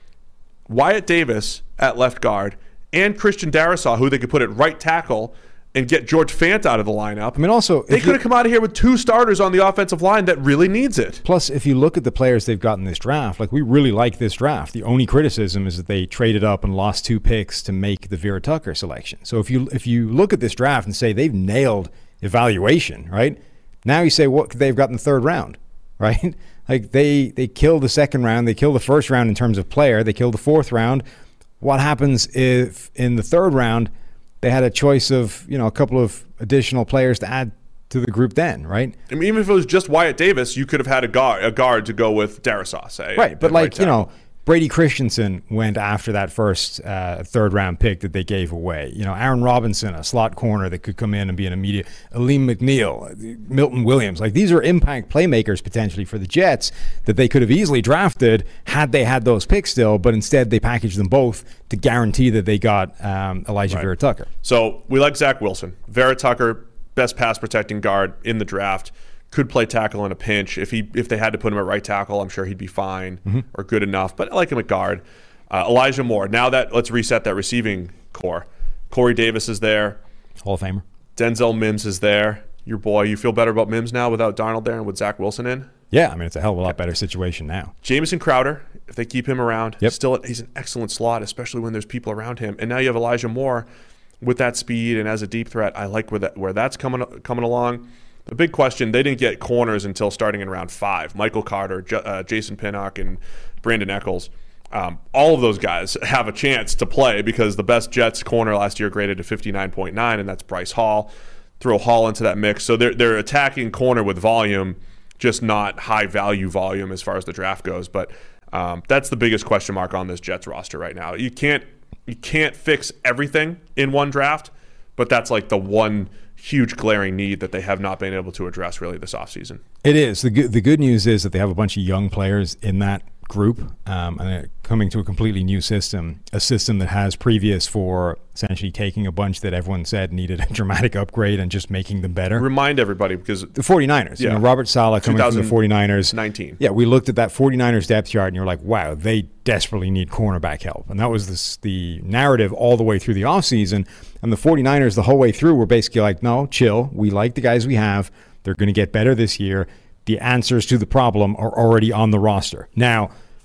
Wyatt Davis at left guard and Christian Darrisaw, who they could put at right tackle and get George Fant out of the lineup, I mean, also they could have come out of here with two starters on the offensive line that really needs it. Plus, if you look at the players they've got in this draft, like we really like this draft. The only criticism is that they traded up and lost two picks to make the Vera Tucker selection. So if you if you look at this draft and say they've nailed evaluation, right? Now you say what could they've got in the third round, right? Like they they kill the second round, they kill the first round in terms of player, they kill the fourth round. What happens if in the third round they had a choice of, you know, a couple of additional players to add to the group then, right? I mean, even if it was just Wyatt Davis, you could have had a guard, a guard to go with Darrisaw, say. Right, but like, right you know, Brady Christensen went after that first uh, third-round pick that they gave away. You know, Aaron Robinson, a slot corner that could come in and be an immediate. Aleem McNeil, Milton Williams. Like, these are impact playmakers potentially for the Jets that they could have easily drafted had they had those picks still, but instead they packaged them both to guarantee that they got um, Elijah right. Vera Tucker. So we like Zach Wilson. Vera Tucker, best pass-protecting guard in the draft. Could play tackle in a pinch. If he if they had to put him at right tackle, I'm sure he'd be fine mm-hmm. or good enough. But I like him at guard. Uh, Elijah Moore. Now that let's reset that receiving core. Corey Davis is there. Hall of Famer. Denzel Mims is there. Your boy. You feel better about Mims now without Darnold there and with Zach Wilson in? Yeah, I mean it's a hell of a lot better situation now. Jamison Crowder, if they keep him around, yep. still he's an excellent slot, especially when there's people around him. And now you have Elijah Moore with that speed and as a deep threat. I like where that where that's coming coming along. The big question, they didn't get corners until starting in round five. Michael Carter, J- uh, Jason Pinnock, and Brandon Eccles. Um, all of those guys have a chance to play because the best Jets corner last year graded to fifty-nine point nine, and that's Bryce Hall. Throw Hall into that mix. So they're, they're attacking corner with volume, just not high-value volume as far as the draft goes. But um, that's the biggest question mark on this Jets roster right now. You can't you can't fix everything in one draft, but that's like the one huge glaring need that they have not been able to address really this offseason. It is. The good, the good news is that they have a bunch of young players in that group um, and they're coming to a completely new system, a system that has previous for essentially taking a bunch that everyone said needed a dramatic upgrade and just making them better. Remind everybody because the 49ers, yeah. you know, Robert Saleh coming from the 49ers. nineteen Yeah, we looked at that 49ers depth chart and you're like, wow, they desperately need cornerback help. And that was this, the narrative all the way through the offseason. And the 49ers the whole way through were basically like, no, chill. We like the guys we have. They're going to get better this year. The answers to the problem are already on the roster. Now,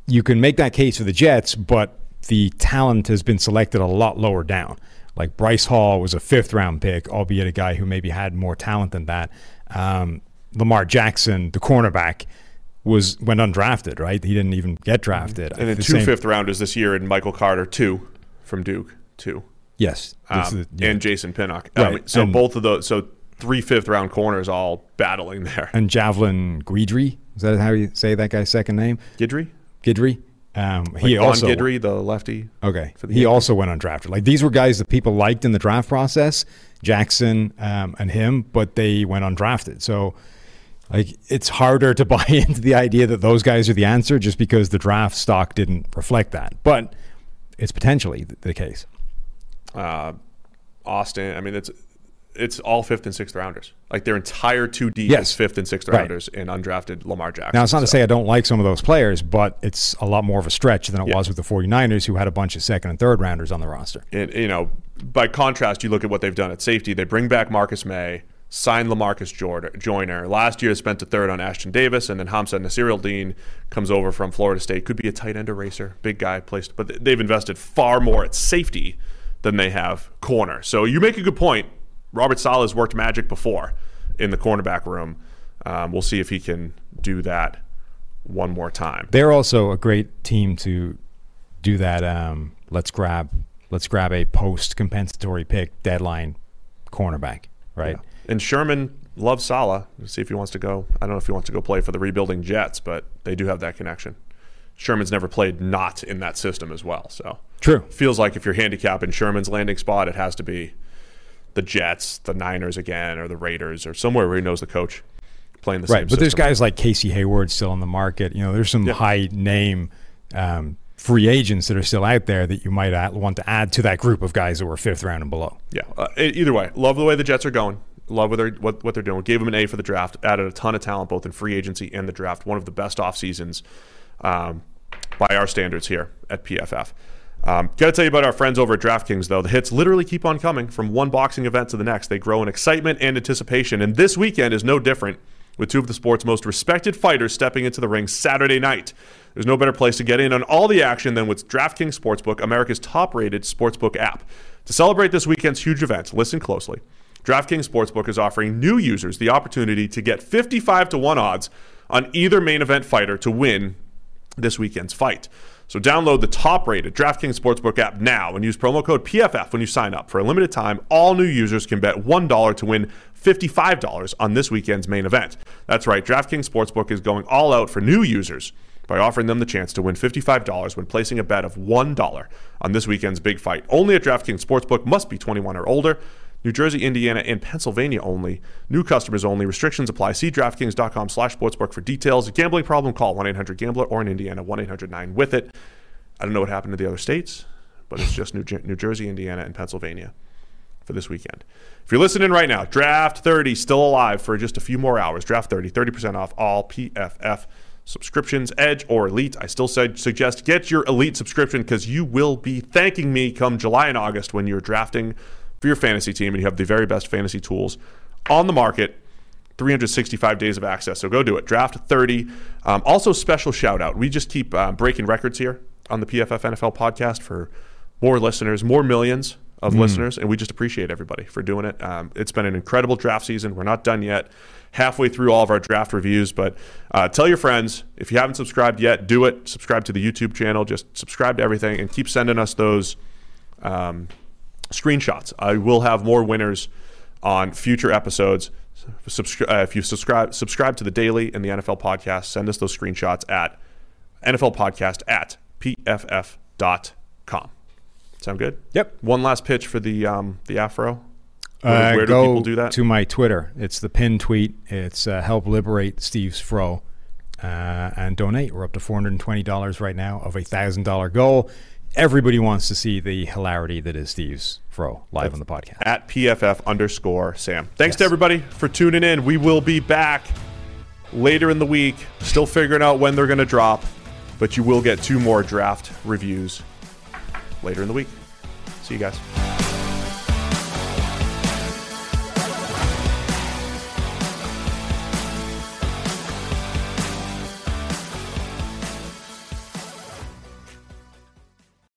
you can make that case for the Jets, but the talent has been selected a lot lower down. Like Bryce Hall was a fifth round pick, albeit a guy who maybe had more talent than that. Um, Lamar Jackson, the cornerback, was went undrafted, right? He didn't even get drafted. And then the two same, fifth rounders this year, and Michael Carter, two from Duke, two. Yes. Um, This is- yeah. And Jason Pinnock. Right. Um, so And- both of those, so three fifth round corners all battling there. And Javelin Guidry, is that how you say that guy's second name? Gidry? Gidry. Um, Like he Vaughn also Gidry, the lefty. okay. for the He Yankees. also went undrafted. Like these were guys that people liked in the draft process, Jackson um, and him, but they went undrafted. So, like, it's harder to buy into the idea that those guys are the answer just because the draft stock didn't reflect that. But it's potentially the, the case. Uh, Austin, I mean, it's it's all fifth and sixth rounders. Like their entire two deep Yes. is fifth and sixth Right. rounders in undrafted Lamar Jackson. Now, it's not to So- say I don't like some of those players, but it's a lot more of a stretch than it Yeah. was with the 49ers, who had a bunch of second and third rounders on the roster. And, you know, by contrast, you look at what they've done at safety. They bring back Marcus May, sign LaMarcus Jordan, Joyner. Last year, spent a third on Ashton Davis, and then Hamza Nasir-Dean comes over from Florida State. Could be a tight end eraser, big guy placed, but they've invested far more at safety than they have corner. So you make a good point. Robert Saleh has worked magic before in the cornerback room. Um, we'll see if he can do that one more time. They're also a great team to do that. Um, let's grab, let's grab a post compensatory pick deadline cornerback, right? Yeah. And Sherman loves Saleh. Let's see if he wants to go. I don't know if he wants to go play for the rebuilding Jets, but they do have that connection. Sherman's never played not in that system as well. So True. feels like if you're handicapping Sherman's landing spot, it has to be the Jets, the Niners again, or the Raiders, or somewhere where he knows the coach playing the Right, same but there's system. guys like Casey Hayward still on the market. You know, there's some Yeah. high name um, free agents that are still out there that you might add, want to add to that group of guys that were fifth round and below. Yeah. Uh, e- either way, love the way the Jets are going. Love what they're, what, what they're doing. Gave them an A for the draft. Added a ton of talent both in free agency and the draft. One of the best off seasons um, by our standards here at P F F. Um, Got to tell you about our friends over at DraftKings, though. The hits literally keep on coming from one boxing event to the next. They grow in excitement and anticipation, and this weekend is no different, with two of the sport's most respected fighters stepping into the ring Saturday night. There's no better place to get in on all the action than with DraftKings Sportsbook, America's top-rated sportsbook app. To celebrate this weekend's huge event, listen closely. DraftKings Sportsbook is offering new users the opportunity to get fifty-five to one odds on either main event fighter to win this weekend's fight. So download the top-rated DraftKings Sportsbook app now and use promo code P F F when you sign up. For a limited time, all new users can bet one dollar to win fifty-five dollars on this weekend's main event. That's right, DraftKings Sportsbook is going all out for new users by offering them the chance to win fifty-five dollars when placing a bet of one dollar on this weekend's big fight. Only at DraftKings Sportsbook, must be twenty-one or older. New Jersey, Indiana, and Pennsylvania only. New customers only. Restrictions apply. See DraftKings.com slash sportsbook for details. A gambling problem? Call one eight hundred gambler or in Indiana, one eight hundred nine with it. I don't know what happened to the other states, but it's just New, Jer- New Jersey, Indiana, and Pennsylvania for this weekend. If you're listening right now, Draft thirty still alive for just a few more hours. Draft thirty, thirty percent off all P F F subscriptions, Edge or Elite. I still say, suggest get your Elite subscription because you will be thanking me come July and August when you're drafting for your fantasy team and you have the very best fantasy tools on the market. three hundred sixty-five days of access. So go do it. Draft thirty. Um, also, special shout out. We just keep uh, breaking records here on the P F F N F L podcast for more listeners, more millions of mm. listeners. And we just appreciate everybody for doing it. Um, it's been an incredible draft season. We're not done yet. Halfway through all of our draft reviews. But uh, tell your friends, if you haven't subscribed yet, do it. Subscribe to the YouTube channel. Just subscribe to everything and keep sending us those um, screenshots. I will have more winners on future episodes. Subscri- uh, if you subscribe subscribe to the Daily and the N F L podcast, send us those screenshots at N F L podcast at P F F dot com. Sound good? Yep. One last pitch for the um, the Afro. Where, Uh, where do go people do that? to my Twitter. It's the pinned tweet. It's uh, help liberate Steve's Fro uh, and donate. We're up to four hundred twenty dollars right now of a one thousand dollars goal. Everybody wants to see the hilarity that is Steve's Fro live on the podcast. At P F F underscore Sam. Thanks Yes. to everybody for tuning in. We will be back later in the week. Still figuring out when they're going to drop, but you will get two more draft reviews later in the week. See you guys.